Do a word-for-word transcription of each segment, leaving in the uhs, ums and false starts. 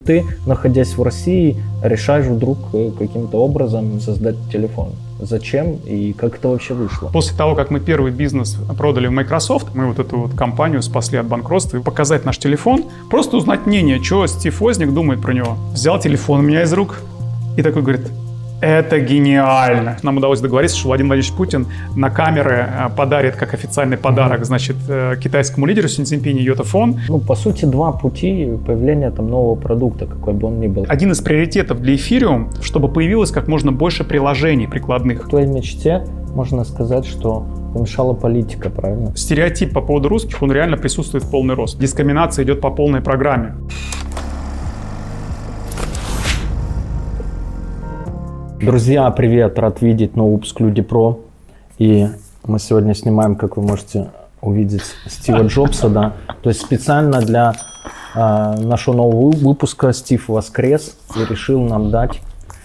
Ты, находясь в России, решаешь вдруг каким-то образом создать телефон. Зачем и как это вообще вышло? После того, как мы первый бизнес продали в Microsoft, мы вот эту вот компанию спасли от банкротства, и показать наш телефон, просто узнать мнение, что Стив Возняк думает про него. Взял телефон у меня из рук и такой говорит: это гениально. Нам удалось договориться, что Владимир Владимирович Путин на камеры подарит как официальный подарок, значит, китайскому лидеру Си Цзиньпиню йотафон. Ну, по сути, два пути появления там нового продукта, какой бы он ни был. Один из приоритетов для Ethereum, чтобы появилось как можно больше приложений прикладных. В твоей мечте можно сказать, что помешала политика, правильно? Стереотип по поводу русских, он реально присутствует в полный рост. Дискриминация идет по полной программе. Друзья, привет! Рад видеть новый выпуск Люди Про. И мы сегодня снимаем, как вы можете увидеть, Стива Джобса, да. То есть специально для э, нашего нового выпуска Стив воскрес и решил нам дать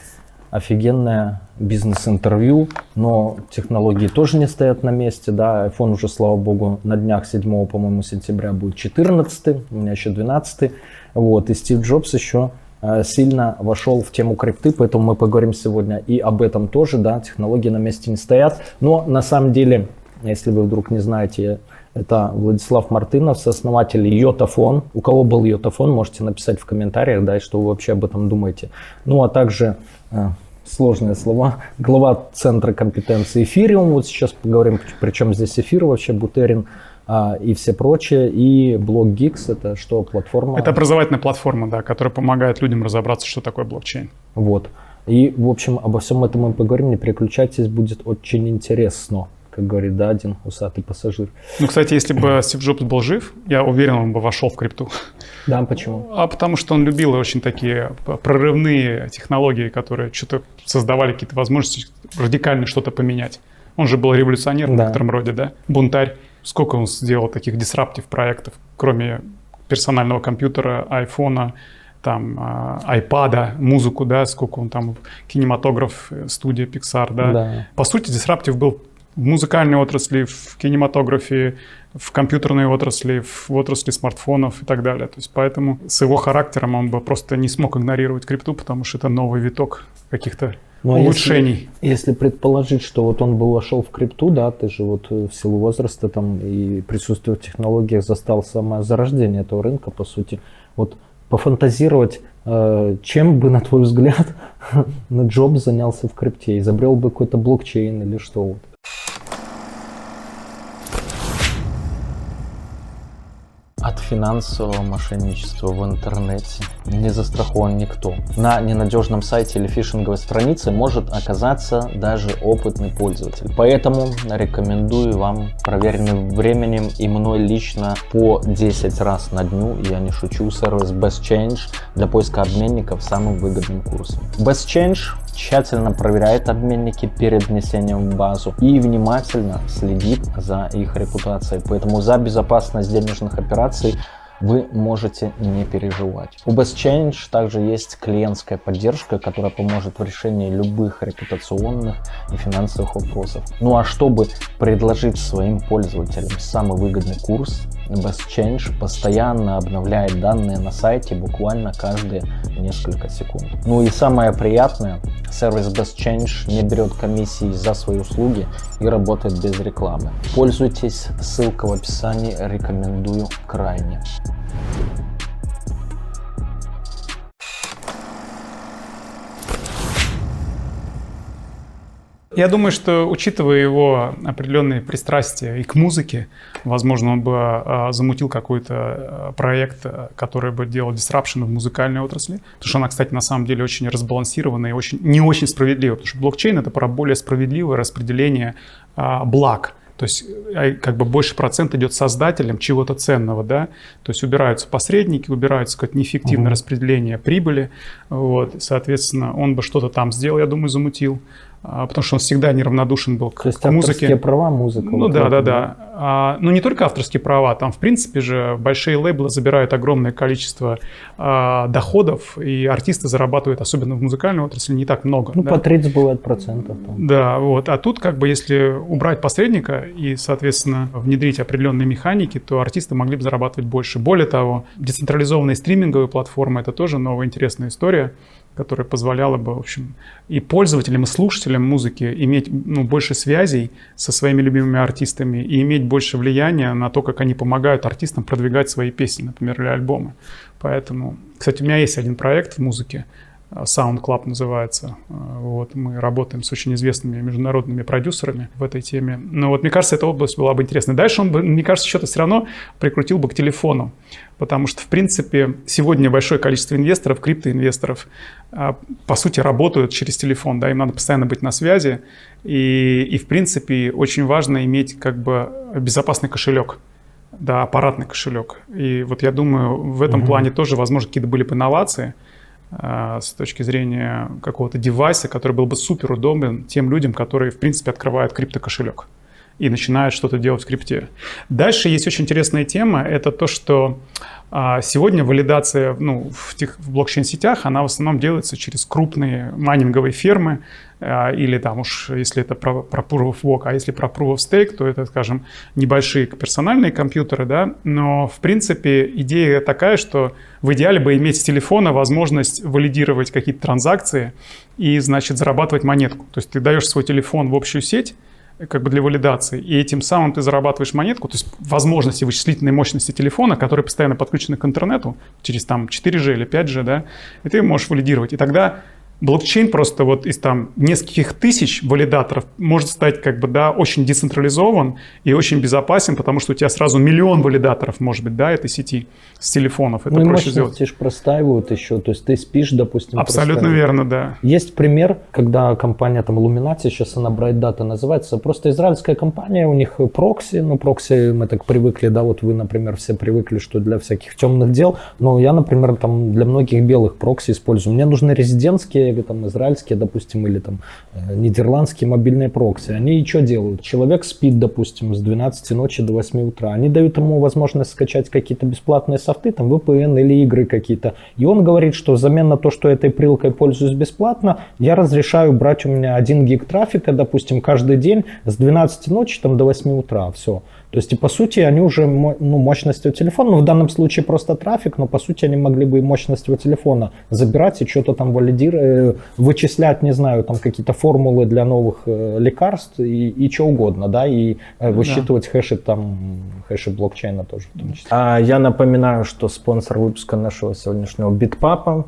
офигенное бизнес-интервью. Но технологии тоже не стоят на месте, да. iPhone уже, слава богу, на днях седьмого, по-моему, сентября будет четырнадцатый, у меня еще двенадцатый. Вот, и Стив Джобс еще сильно вошел в тему крипты, поэтому мы поговорим сегодня и об этом тоже, да, технологии на месте не стоят. Но на самом деле, если вы вдруг не знаете, это Владислав Мартынов, сооснователь йотафон. У кого был йотафон, можете написать в комментариях, да, и что вы вообще об этом думаете. Ну, а также э, сложные слова, глава центра компетенции Ethereum, вот сейчас поговорим, причем здесь эфир вообще, Бутерин, и все прочее, и BlockGeeks, это что, платформа? Это образовательная платформа, да, которая помогает людям разобраться, что такое блокчейн. Вот. И, в общем, обо всем этом мы поговорим, не переключайтесь, будет очень интересно, как говорит, да, один усатый пассажир. Ну, кстати, если бы Стив Джобс был жив, я уверен, он бы вошел в крипту. Да, почему? А потому что он любил очень такие прорывные технологии, которые что-то создавали какие-то возможности радикально что-то поменять. Он же был революционер, да, в некотором роде, да, бунтарь. Сколько он сделал таких дисраптив проектов, кроме персонального компьютера, айфона, там, айпада, музыку, да, сколько он там, кинематограф, студия Pixar, да. Да. По сути, дисраптив был в музыкальной отрасли, в кинематографе, в компьютерной отрасли, в отрасли смартфонов и так далее. То есть поэтому с его характером он бы просто не смог игнорировать крипту, потому что это новый виток каких-то Но улучшений. Если, если предположить, что вот он бы вошел в крипту, да, ты же вот в силу возраста там и присутствия в технологиях застал самое зарождение этого рынка, по сути. Вот пофантазировать, э, чем бы, на твой взгляд, Джобс занялся в крипте? Изобрел бы какой-то блокчейн или что? Вот. От финансового мошенничества в интернете не застрахован никто. На ненадежном сайте или фишинговой странице может оказаться даже опытный пользователь. Поэтому рекомендую вам, проверенный временем и мной лично по десять раз на дню, я не шучу, сервис BestChange для поиска обменников с самым выгодным курсом. BestChange тщательно проверяет обменники перед внесением в базу и внимательно следит за их репутацией. Поэтому за безопасность денежных операций вы можете не переживать. У BestChange также есть клиентская поддержка, которая поможет в решении любых репутационных и финансовых вопросов. Ну а чтобы предложить своим пользователям самый выгодный курс, BestChange постоянно обновляет данные на сайте буквально каждые несколько секунд. Ну и самое приятное, сервис BestChange не берет комиссии за свои услуги и работает без рекламы. Пользуйтесь, ссылка в описании, рекомендую крайне. Я думаю, что, учитывая его определенные пристрастия и к музыке, возможно, он бы а, замутил какой-то а, проект, а, который бы делал дисрапшн в музыкальной отрасли. Потому что она, кстати, на самом деле очень разбалансированная и очень, не очень справедливая. Потому что блокчейн — это про более справедливое распределение а, благ. То есть как бы больше процент идет создателям чего-то ценного, да, то есть убираются посредники, убираются какое-то неэффективное uh-huh. распределение прибыли, вот, соответственно, он бы что-то там сделал, я думаю, замутил, потому что он всегда неравнодушен был к, То есть к музыке. авторские права, музыка. Ну вот да, это, да, да. А, ну не только авторские права, там в принципе же большие лейблы забирают огромное количество а, доходов, и артисты зарабатывают, особенно в музыкальной отрасли, не так много. Ну да? по тридцать бывает процентов. Там. Да, вот. А тут как бы если убрать посредника и, соответственно, внедрить определенные механики, то артисты могли бы зарабатывать больше. Более того, децентрализованные стриминговые платформы — это тоже новая интересная история, которая позволяла бы, в общем, и пользователям, и слушателям музыки иметь ну, больше связей со своими любимыми артистами и иметь больше влияния на то, как они помогают артистам продвигать свои песни, например, или альбомы. Поэтому, кстати, у меня есть один проект в музыке, Sound Club называется. Вот, мы работаем с очень известными международными продюсерами в этой теме. Но вот мне кажется, эта область была бы интересна. Дальше он бы, мне кажется, что-то все равно прикрутил бы к телефону. Потому что, в принципе, сегодня большое количество инвесторов, криптоинвесторов, по сути, работают через телефон. Да, им надо постоянно быть на связи. И, и в принципе, очень важно иметь как бы безопасный кошелек. Да, аппаратный кошелек. И вот я думаю, в этом угу. плане тоже, возможно, какие-то были бы инновации с точки зрения какого-то девайса, который был бы супер удобен тем людям, которые, в принципе, открывают криптокошелек и начинают что-то делать в крипте. Дальше есть очень интересная тема. Это то, что а, сегодня валидация ну, в, тех, в блокчейн-сетях, она в основном делается через крупные майнинговые фермы, а, или там уж, если это про, про Proof of Work, а если про Proof of Stake, то это, скажем, небольшие персональные компьютеры, да. Но, в принципе, идея такая, что в идеале бы иметь с телефона возможность валидировать какие-то транзакции и, значит, зарабатывать монетку. То есть ты даешь свой телефон в общую сеть, как бы для валидации, и этим самым ты зарабатываешь монетку, то есть возможности вычислительной мощности телефона, которые постоянно подключены к интернету через там четыре джи или пять джи, да, и ты можешь валидировать. И тогда блокчейн просто вот из там нескольких тысяч валидаторов может стать как бы, да, очень децентрализован и очень безопасен, потому что у тебя сразу миллион валидаторов может быть, да, этой сети с телефонов. Это ну, проще сделать. Мощности же простаивают еще, то есть ты спишь, допустим. Абсолютно верно, да. Есть пример, когда компания там Illuminati, сейчас она Bright Data называется, просто израильская компания, у них прокси, ну прокси мы так привыкли, да, вот вы, например, все привыкли, что для всяких темных дел, но я, например, там для многих белых прокси использую. Мне нужны резидентские или там израильские, допустим, или там э, нидерландские мобильные прокси. Они что делают? Человек спит, допустим, с двенадцати ночи до восьми утра. Они дают ему возможность скачать какие-то бесплатные софты, там ви пи эн или игры какие-то. И он говорит, что взамен на то, что этой прилкой пользуюсь бесплатно, я разрешаю брать у меня один гиг трафика, допустим, каждый день с двенадцати ночи там, до восьми утра. Все. То есть, и по сути, они уже ну, мощностью телефона, ну, в данном случае просто трафик, но по сути они могли бы и мощностью телефона забирать и что-то там валидировать, вычислять, не знаю, там какие-то формулы для новых э, лекарств и, и что угодно, да, и э, высчитывать да. хэши там, хэши блокчейна тоже в том числе. А я напоминаю, что спонсор выпуска нашего сегодняшнего BitPapa.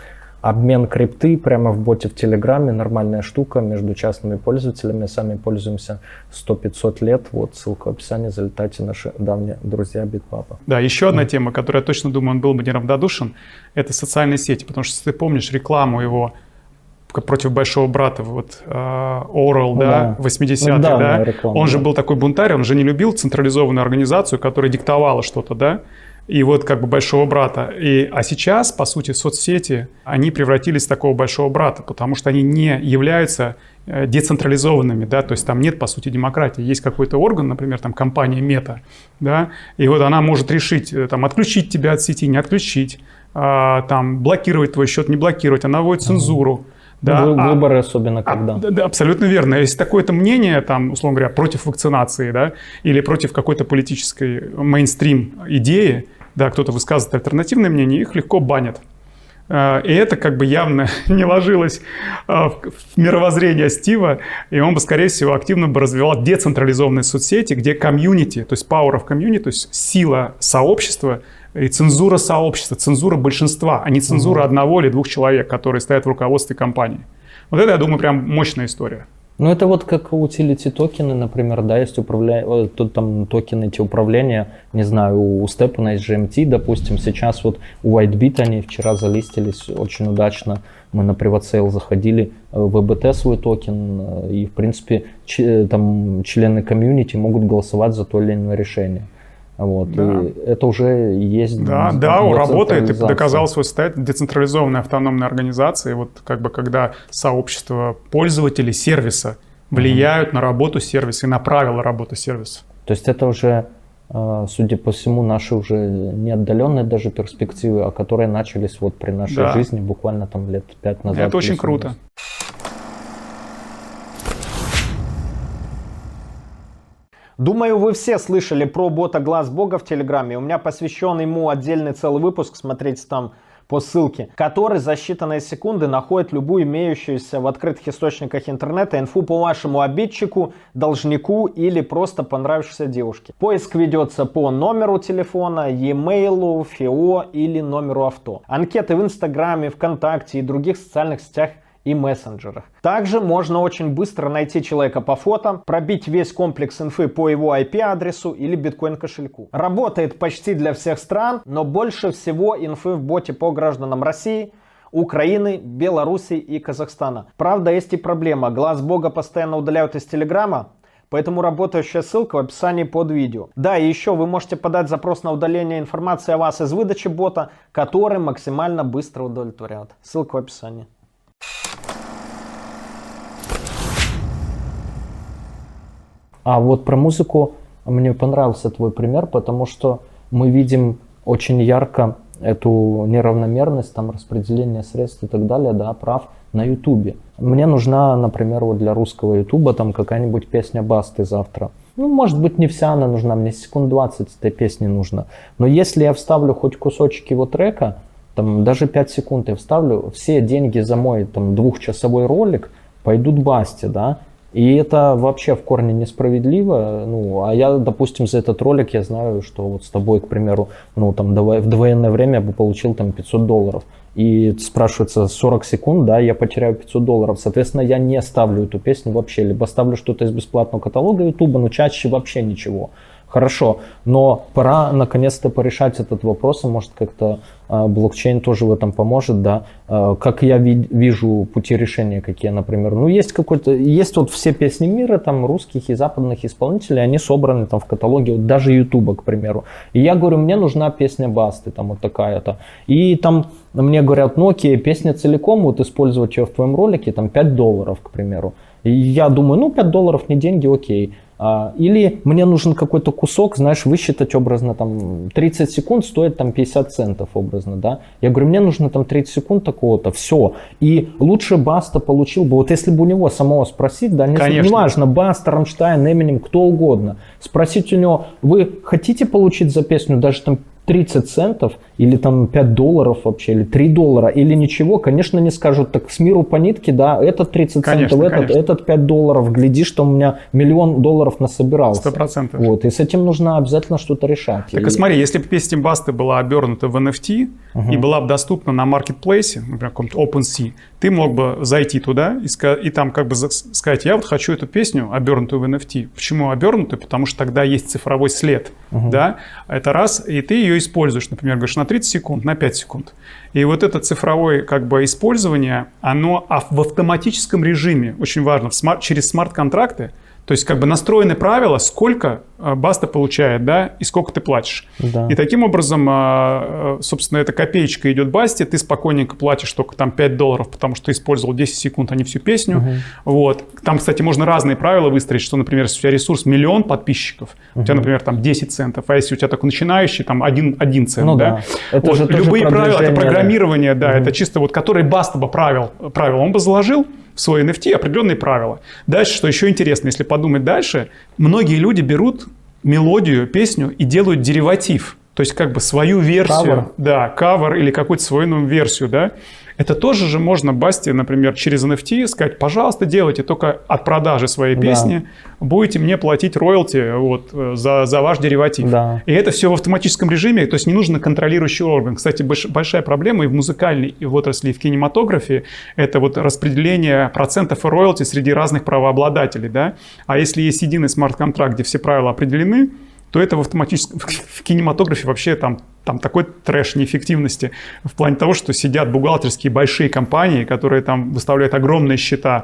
Обмен крипты прямо в боте в Телеграме, нормальная штука между частными пользователями, сами пользуемся сто-пятьсот лет, вот ссылка в описании, залетайте, наши давние друзья BitPapa. Да, еще одна тема, которая я точно думаю, он был бы неравнодушен, это социальные сети, потому что если ты помнишь рекламу его против большого брата, вот Орел, да, да, восьмидесятые, ну, да, да? Реклама, он да. же был такой бунтарь, он же не любил централизованную организацию, которая диктовала что-то, да, и вот как бы большого брата. И, а сейчас, по сути, соцсети, они превратились в такого большого брата, потому что они не являются децентрализованными, да, то есть там нет, по сути, демократии. Есть какой-то орган, например, там компания Мета, да, и вот она может решить, там, отключить тебя от сети, не отключить, а, там, блокировать твой счет, не блокировать, она вводит цензуру. Да, выборы а, особенно когда. А, да, абсолютно верно. Если такое-то мнение, там, условно говоря, против вакцинации, да, или против какой-то политической мейнстрим идеи, да, кто-то высказывает альтернативное мнение, их легко банят. И это как бы явно не ложилось в мировоззрение Стива, и он бы, скорее всего, активно бы развивал децентрализованные соцсети, где комьюнити, то есть power of community, то есть сила сообщества, и цензура сообщества, цензура большинства, а не цензура угу. одного или двух человек, которые стоят в руководстве компании. Вот это, я думаю, прям мощная история. Ну, это вот как утилити токены, например, да, есть управля... тут там токены эти управления, не знаю, у Степана есть джи эм ти, допустим, сейчас вот у WhiteBit они вчера залистились очень удачно, мы на PrivatSale заходили, в ви би ти свой токен, и, в принципе, ч... там члены комьюнити могут голосовать за то или иное решение. Вот, Да. и это уже есть. Да, дао работает и доказал децентрализация. свой статус децентрализованной автономной организации. Вот как бы когда сообщество пользователей сервиса влияют на работу сервиса и на правила работы сервиса. То есть это уже, э, судя по всему, наши уже не отдаленные даже перспективы, а которые начались вот при нашей Да. жизни буквально там лет пять назад. Это очень плюс-минус. круто. Думаю, вы все слышали про бота Глаз Бога в Телеграме. У меня посвящен ему отдельный целый выпуск, смотрите там по ссылке, который за считанные секунды находит любую имеющуюся в открытых источниках интернета инфу по вашему обидчику, должнику или просто понравившейся девушке. Поиск ведется по номеру телефона, e-mail, ФИО или номеру авто. Анкеты в Инстаграме, ВКонтакте и других социальных сетях и мессенджерах. Также можно очень быстро найти человека по фото, пробить весь комплекс инфы по его ай пи-адресу или биткоин-кошельку. Работает почти для всех стран, но больше всего инфы в боте по гражданам России, Украины, Беларуси и Казахстана. Правда, есть и проблема. Глаз Бога постоянно удаляют из Телеграма, поэтому работающая ссылка в описании под видео. Да, и еще вы можете подать запрос на удаление информации о вас из выдачи бота, который максимально быстро удовлетворяет. Ссылка в описании. А вот про музыку мне понравился твой пример, потому что мы видим очень ярко эту неравномерность, там, распределение средств и так далее, да, прав на Ютубе. Мне нужна, например, вот для русского Ютуба там какая-нибудь песня Басты завтра. Ну, может быть, не вся она нужна, мне секунд двадцать этой песни нужно. Но если я вставлю хоть кусочек его трека, там, даже пять секунд я вставлю, все деньги за мой там, двухчасовой ролик пойдут Басте, да. И это вообще в корне несправедливо. Ну, а я, допустим, за этот ролик я знаю, что вот с тобой, к примеру, ну, там, в довоенное время я бы получил там пятьсот долларов. И спрашивается сорок секунд, да, я потеряю пятьсот долларов. Соответственно, я не ставлю эту песню вообще. Либо ставлю что-то из бесплатного каталога Ютуба, но чаще вообще ничего. Хорошо, но пора наконец-то порешать этот вопрос, и может как-то э, блокчейн тоже в этом поможет, да. Э, как я ви- вижу пути решения, какие, например, ну есть какой-то, есть вот все песни мира, там русских и западных исполнителей, они собраны там в каталоге, вот даже Ютуба, к примеру. И я говорю, мне нужна песня Басты, там вот такая-то. И там мне говорят, ну окей, песня целиком, вот использовать ее в твоем ролике, там пять долларов, к примеру. И я думаю, ну пять долларов не деньги, окей. Или мне нужен какой-то кусок, знаешь, высчитать образно, там, тридцать секунд стоит там пятьдесят центов образно, да. Я говорю, мне нужно там тридцать секунд такого-то, все. И лучше Баста получил бы, вот если бы у него самого спросить, да, не, не важно, Баста, Рамштайн, Эминем, кто угодно, спросить у него, вы хотите получить за песню даже там тридцать центов или там пять долларов вообще, или три доллара, или ничего, конечно, не скажут, так с миру по нитке, да, этот тридцать конечно, центов, этот, конечно. этот пять долларов, гляди, что у меня миллион долларов насобирался. Сто процентов. Вот, и с этим нужно обязательно что-то решать. Так и... и смотри, если бы песня Басты была обернута в эн эф ти uh-huh. и была бы доступна на маркетплейсе, например, каком-то OpenSea, ты мог бы зайти туда и, ска- и там как бы сказать, я вот хочу эту песню, обернутую в эн эф ти. Почему обернутую? Потому что тогда есть цифровой след, uh-huh. да, это раз, и ты ее используешь, например, говоришь, на тридцать секунд, на пять секунд. И вот это цифровое как бы использование, оно в автоматическом режиме, очень важно, в смарт, через смарт-контракты, то есть как бы настроены правила, сколько Баста получает, да, и сколько ты платишь. Да. И таким образом, собственно, эта копеечка идет Басте, ты спокойненько платишь только там пять долларов, потому что ты использовал десять секунд, а не всю песню. Uh-huh. Вот. Там, кстати, можно разные правила выстроить, что, например, если у тебя ресурс миллион подписчиков, uh-huh. у тебя, например, там десять центов, а если у тебя такой начинающий, там один, один цент, ну, да. да. Это вот. же Любые правила, это программирование, да, uh-huh. это чисто вот, который Баста бы правил, правила, он бы заложил в свой эн эф ти определенные правила. Дальше, что еще интересно, если подумать дальше, многие люди берут мелодию, песню и делают дериватив. То есть как бы свою версию, cover. да, кавер или какую-то свою новую версию, да. Это тоже же можно Басте, например, через эн эф ти сказать, пожалуйста, делайте только от продажи своей да. песни, будете мне платить роялти вот, за, за ваш дериватив. Да. И это все в автоматическом режиме, то есть не нужен контролирующий орган. Кстати, большая проблема и в музыкальной и в отрасли, и в кинематографе, это вот распределение процентов и роялти среди разных правообладателей, да. А если есть единый смарт-контракт, где все правила определены, то это в автоматическом, в кинематографе вообще там, там такой трэш неэффективности в плане того, что сидят бухгалтерские большие компании, которые там выставляют огромные счета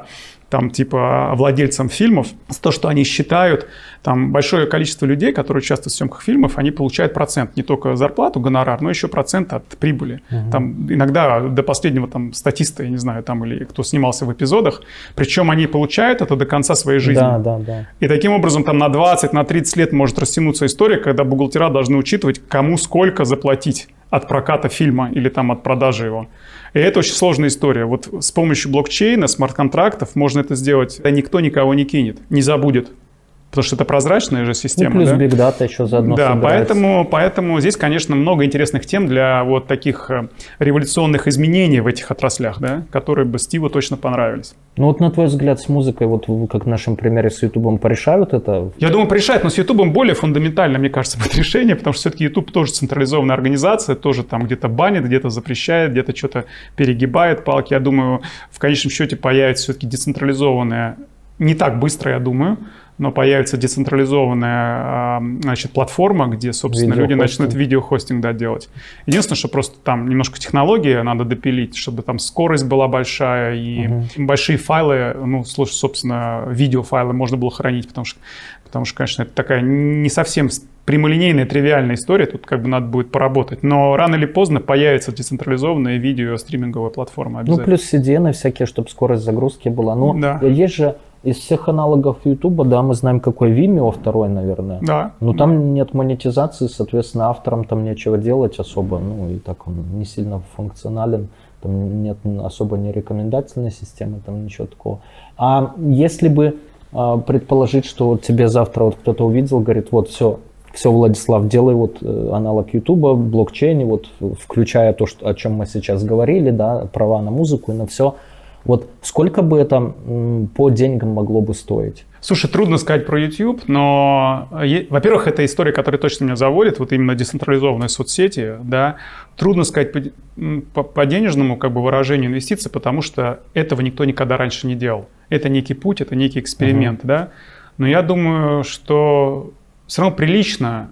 там, типа, владельцам фильмов, то, что они считают, там, большое количество людей, которые участвуют в съемках фильмов, они получают процент, не только зарплату, гонорар, но еще процент от прибыли. Угу. Там, иногда до последнего там, статиста, я не знаю, там, или кто снимался в эпизодах, причем они получают это до конца своей жизни. Да, да, да. И таким образом там на двадцать, на тридцать лет может растянуться история, когда бухгалтера должны учитывать, кому сколько заплатить от проката фильма или там от продажи его. И это очень сложная история. Вот с помощью блокчейна, смарт-контрактов можно это сделать. Да никто никого не кинет, не забудет. Потому что это прозрачная же система. Ну, плюс да? Big Data еще заодно Да, собирается. поэтому, поэтому здесь, конечно, много интересных тем для вот таких революционных изменений в этих отраслях, да, которые бы Стиву точно понравились. Ну вот на твой взгляд с музыкой, вот как в нашем примере с Ютубом, порешают это? Я думаю, порешают, но с Ютубом более фундаментально, мне кажется, будет решение, потому что все-таки Ютуб тоже централизованная организация, тоже там где-то банит, где-то запрещает, где-то что-то перегибает палки. Я думаю, в конечном счете появится все-таки децентрализованная, не так быстро, я думаю, но появится децентрализованная, значит, платформа, где, собственно, люди начнут видеохостинг, да, делать. Единственное, что просто там немножко технологии надо допилить, чтобы там скорость была большая и угу. большие файлы, ну, собственно, видеофайлы можно было хранить, потому что, потому что, конечно, это такая не совсем прямолинейная, тривиальная история, тут как бы надо будет поработать. Но рано или поздно появится децентрализованная видео-стриминговая платформа обязательно. Ну, плюс си ди эн всякие, чтобы скорость загрузки была. Но да. есть же из всех аналогов Ютуба, да, мы знаем, какой Vimeo второй, наверное. Да. Но там нет монетизации, соответственно, авторам там нечего делать особо. Ну, и так он не сильно функционален. Там нет особо ни рекомендательной системы, там ничего такого. А если бы а, предположить, что вот тебе завтра вот кто-то увидел, говорит, вот все, все, Владислав, делай вот аналог Ютуба, блокчейне, вот включая то, что, о чем мы сейчас говорили, да, права на музыку и на все. Вот сколько бы это м, по деньгам могло бы стоить? Слушай, трудно сказать про YouTube, но, во-первых, это история, которая точно меня заводит, вот именно децентрализованные соцсети, да. Трудно сказать по, по, по денежному как бы выражению инвестиций, потому что этого никто никогда раньше не делал. Это некий путь, это некий эксперимент, uh-huh. да. Но я думаю, что все равно прилично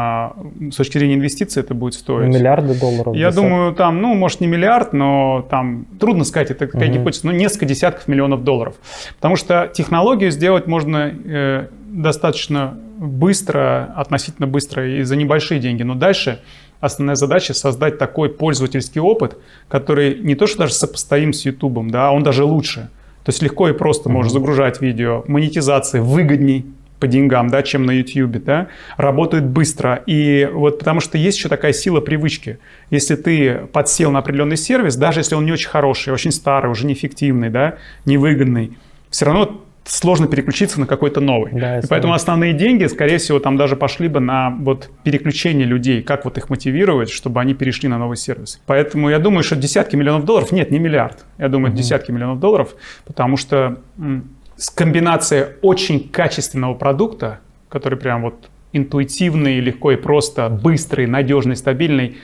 с точки зрения инвестиций это будет стоить. Миллиарды долларов? Я думаю, там, ну, может, не миллиард, но там трудно сказать, это какая uh-huh. гипотеза, но несколько десятков миллионов долларов. Потому что технологию сделать можно э, достаточно быстро, относительно быстро и за небольшие деньги. Но дальше основная задача создать такой пользовательский опыт, который не то что даже сопоставим с YouTube, да, а он даже лучше. То есть легко и просто uh-huh. можешь загружать видео, монетизация выгодней по деньгам, да, чем на YouTube, да, работает быстро. И вот потому что есть еще такая сила привычки. Если ты подсел на определенный сервис, даже если он не очень хороший, очень старый, уже неэффективный, да, невыгодный, все равно сложно переключиться на какой-то новый. Да, и поэтому основные деньги, скорее всего, там даже пошли бы на вот переключение людей, как вот их мотивировать, чтобы они перешли на новый сервис. Поэтому я думаю, что десятки миллионов долларов, нет, не миллиард, я думаю, угу. десятки миллионов долларов, потому что комбинация очень качественного продукта, который прям вот интуитивный, легко и просто, быстрый, надежный, стабильный,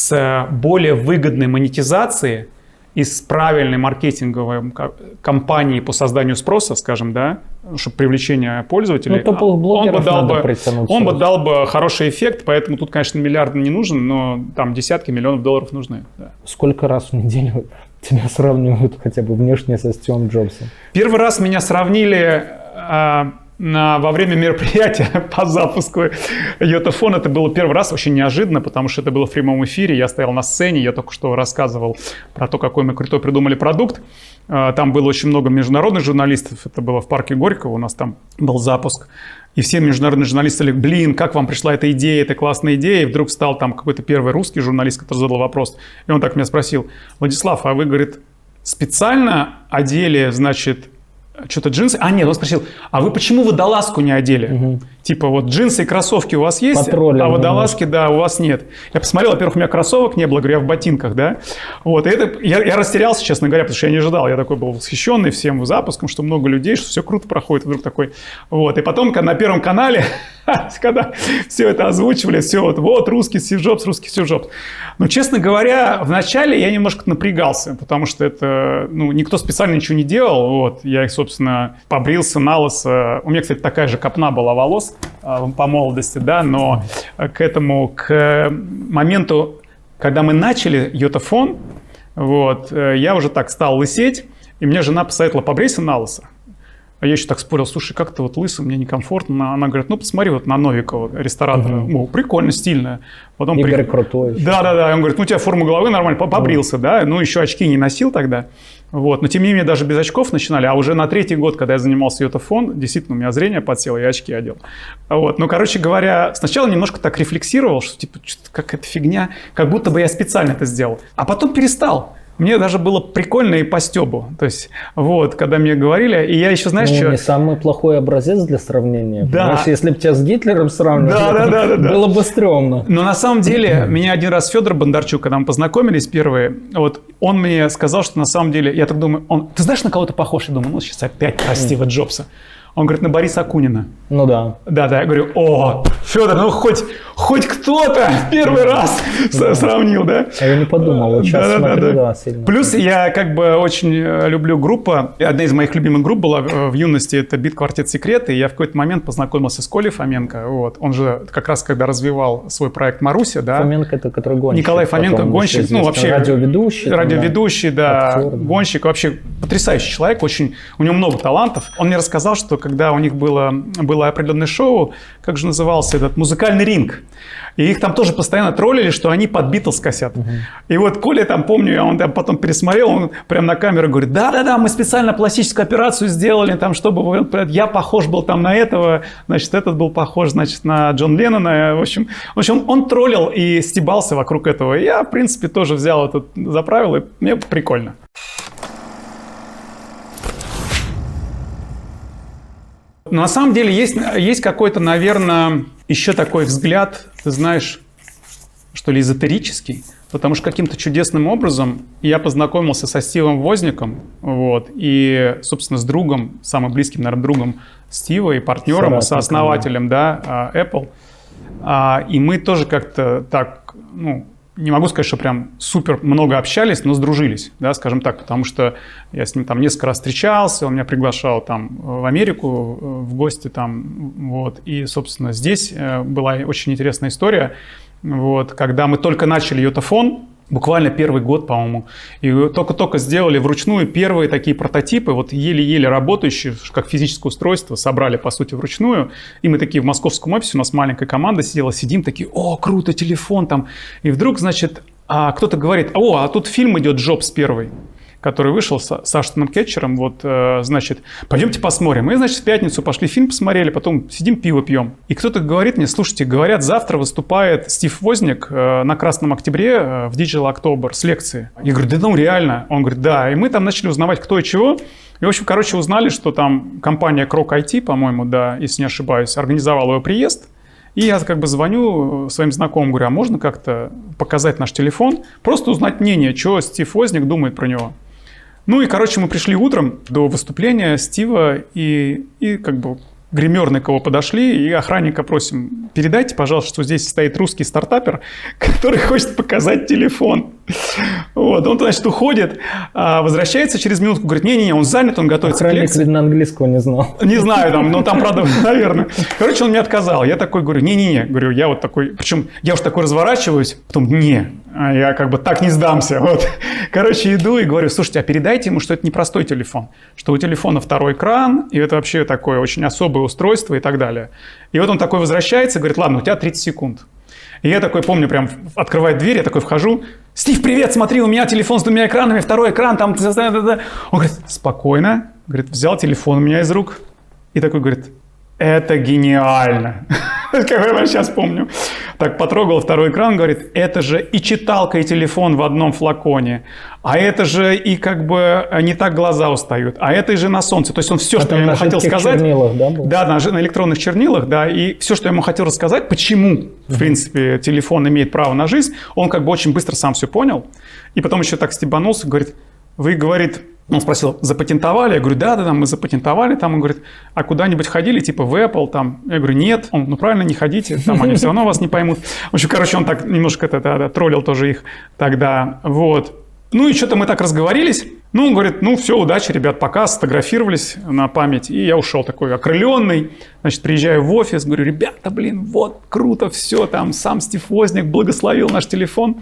с более выгодной монетизацией и с правильной маркетинговой кампанией по созданию спроса, скажем, да, чтобы привлечение пользователей, ну, он, бы дал, бы, он бы сразу. дал бы хороший эффект, поэтому тут, конечно, миллиард не нужен, но там десятки миллионов долларов нужны. Да. Сколько раз в неделю тебя сравнивают хотя бы внешне со Стивом Джобсом? Первый раз меня сравнили а, на, во время мероприятия по запуску Йотафон. Это было первый раз, очень неожиданно, потому что это было в прямом эфире. Я стоял на сцене, я только что рассказывал про то, какой мы крутой придумали продукт. А, там было очень много международных журналистов. Это было в парке Горького, у нас там был запуск. И все международные журналисты говорили, блин, как вам пришла эта идея, это классная идея. И вдруг встал там какой-то первый русский журналист, который задал вопрос. И он так меня спросил, Владислав, а вы, говорит, специально одели, значит, что-то джинсы? А, нет, он спросил, а вы почему водолазку не одели? Угу. Типа вот джинсы и кроссовки у вас есть, Патрулем, а водолазки, да, у вас нет. Я посмотрел, во-первых, у меня кроссовок не было, говорю, я в ботинках, да. Вот, и это, я, я растерялся, честно говоря, потому что я не ожидал. Я такой был восхищенный всем запуском, что много людей, что все круто проходит. Вдруг такой, вот. И потом на Первом канале, когда все это озвучивали, все вот, вот русский Стив Джобс, русский Стив Джобс. Но, честно говоря, вначале я немножко напрягался, потому что это, ну, никто специально ничего не делал. Вот, я их, собственно, побрился на лысо. У меня, кстати, такая же копна была волос по молодости, да, но к этому, к моменту, когда мы начали Йотафон, вот, я уже так стал лысеть, и мне жена посоветовала побрейся на лысо. А я еще так спорил, слушай, как ты вот лысый, мне некомфортно. Она говорит, ну посмотри вот на Новикова, ресторатора. Угу. Ну, прикольно, стильно. Потом Игорь при... крутой. Да-да-да, он говорит, ну у тебя форма головы нормально, побрился, угу. да, ну еще очки не носил тогда. Вот. Но тем не менее даже без очков начинали, а уже на третий год, когда я занимался йотафон, действительно у меня зрение подсело, я очки одел. Вот. Ну, короче говоря, сначала немножко так рефлексировал, что типа, что-то какая-то фигня, как будто бы я специально это сделал. А потом перестал. Мне даже было прикольно и по стебу. То есть, вот, когда мне говорили, и я еще, знаешь, ну, что... не самый плохой образец для сравнения. Да. Потому что если бы тебя с Гитлером сравнивали, да, да, да, да, да. было бы стрёмно. Но на самом деле, меня один раз Федор Бондарчук, когда мы познакомились первые, вот, он мне сказал, что на самом деле, я так думаю, он, ты знаешь, на кого ты похож? Я думаю, ну, сейчас опять про Стива Джобса. Он говорит, на Бориса Акунина. Ну да. Да, да, я говорю, о, Федор, ну хоть, хоть кто-то первый раз да. сравнил, да? А я не подумал, вот сейчас да, смотрю, да, да. да, сильно. Плюс я как бы очень люблю группу, одна из моих любимых групп была в юности, это Бит-квартет «Секреты», и я в какой-то момент познакомился с Колей Фоменко, вот, он же как раз когда развивал свой проект «Маруся», да. Фоменко это который гонщик. Николай Фоменко, гонщик, ну вообще радиоведущий. Радиоведущий, да, актер, да, гонщик, вообще потрясающий человек, очень, у него много талантов. Он мне рассказал, что когда у них было, было определенное шоу, как же назывался этот, «Музыкальный ринг», и их там тоже постоянно троллили, что они под Битлз косят. Uh-huh. И вот Коля, там, помню, он там потом пересмотрел, он прям на камеру говорит, да-да-да, мы специально пластическую операцию сделали, там, чтобы я похож был там на этого, значит, этот был похож, значит, на Джон Леннона. В общем, в общем, он троллил и стебался вокруг этого. И я, в принципе, тоже взял это за правило, и мне прикольно. Но на самом деле есть, есть какой-то, наверное, еще такой взгляд, ты знаешь, что ли, эзотерический, потому что каким-то чудесным образом я познакомился со Стивом Возником, вот, и, собственно, с другом, самым близким, наверное, другом Стива и партнером, сооснователем, да, Apple. И мы тоже как-то так, ну, не могу сказать, что прям супер много общались, но сдружились, да, скажем так, потому что я с ним там несколько раз встречался, он меня приглашал там в Америку в гости там, вот, и, собственно, здесь была очень интересная история, вот, когда мы только начали йотафон, буквально первый год, по-моему, и только-только сделали вручную первые такие прототипы, вот еле-еле работающие, как физическое устройство, собрали, по сути, вручную. И мы такие в московском офисе, у нас маленькая команда сидела, сидим, такие, о, круто, телефон там. И вдруг, значит, а кто-то говорит, о, а тут фильм идет «Джобс» первый, который вышел с, с Аштоном Кетчером, вот, э, значит, пойдемте посмотрим. Мы, значит, в пятницу пошли фильм посмотрели, потом сидим, пиво пьем. И кто-то говорит мне, слушайте, говорят, завтра выступает Стив Возник э, на Красном Октябре э, в Digital October с лекцией. Я говорю, да ну реально? Он говорит, да. И мы там начали узнавать, кто и чего. И, в общем, короче, узнали, что там компания Крок ай ти, по-моему, да, если не ошибаюсь, организовала его приезд. И я как бы звоню своим знакомым, говорю, а можно как-то показать наш телефон? Просто узнать мнение, что Стив Возник думает про него. Ну и, короче, мы пришли утром до выступления Стива и, и как бы гримерные к его подошли, и охранника просим, передайте, пожалуйста, что здесь стоит русский стартапер, который хочет показать телефон. Вот, он, значит, уходит, возвращается через минутку, говорит, не-не-не, он занят, он готовится охранник, к лекции. видно, английского не знал. Не знаю, там, но там, правда, наверное. Короче, он мне отказал. Я такой говорю, не-не-не, говорю, я вот такой, причем я уж такой разворачиваюсь, потом, не, я как бы так не сдамся. Вот. Короче, иду и говорю, слушайте, а передайте ему, что это не простой телефон, что у телефона второй экран, и это вообще такое очень особое устройство и так далее. И вот он такой возвращается, говорит, ладно, у тебя тридцать секунд. И я такой, помню, прям открывает дверь, я такой вхожу, Стив, привет, смотри, у меня телефон с двумя экранами, второй экран, там... Он говорит, спокойно, говорит, взял телефон у меня из рук и такой говорит, это гениально. Как я сейчас помню. Так потрогал второй экран, говорит, это же и читалка, и телефон в одном флаконе. А это же и как бы не так глаза устают. А это и же на солнце. То есть он все, а что я ему хотел сказать. Чернилах, да, был? Да, на, на электронных чернилах, да. И все, что я ему хотел рассказать, почему, в принципе, телефон имеет право на жизнь, он как бы очень быстро сам все понял. И потом еще так стебанулся, говорит, вы, говорит... Он спросил, запатентовали? Я говорю, да-да-да, мы запатентовали. Там он говорит, а куда-нибудь ходили, типа в Apple? Там. Я говорю, нет. Он, ну правильно, не ходите, там они все равно вас не поймут. В общем, короче, он так немножко это, да, да, троллил тоже их тогда. Вот. Ну и что-то мы так разговорились. Ну, он говорит, ну все, удачи, ребят, пока, сфотографировались на память. И я ушел такой окрыленный. Значит, приезжаю в офис, говорю, ребята, блин, вот, круто, все, там сам Стив Возник благословил наш телефон.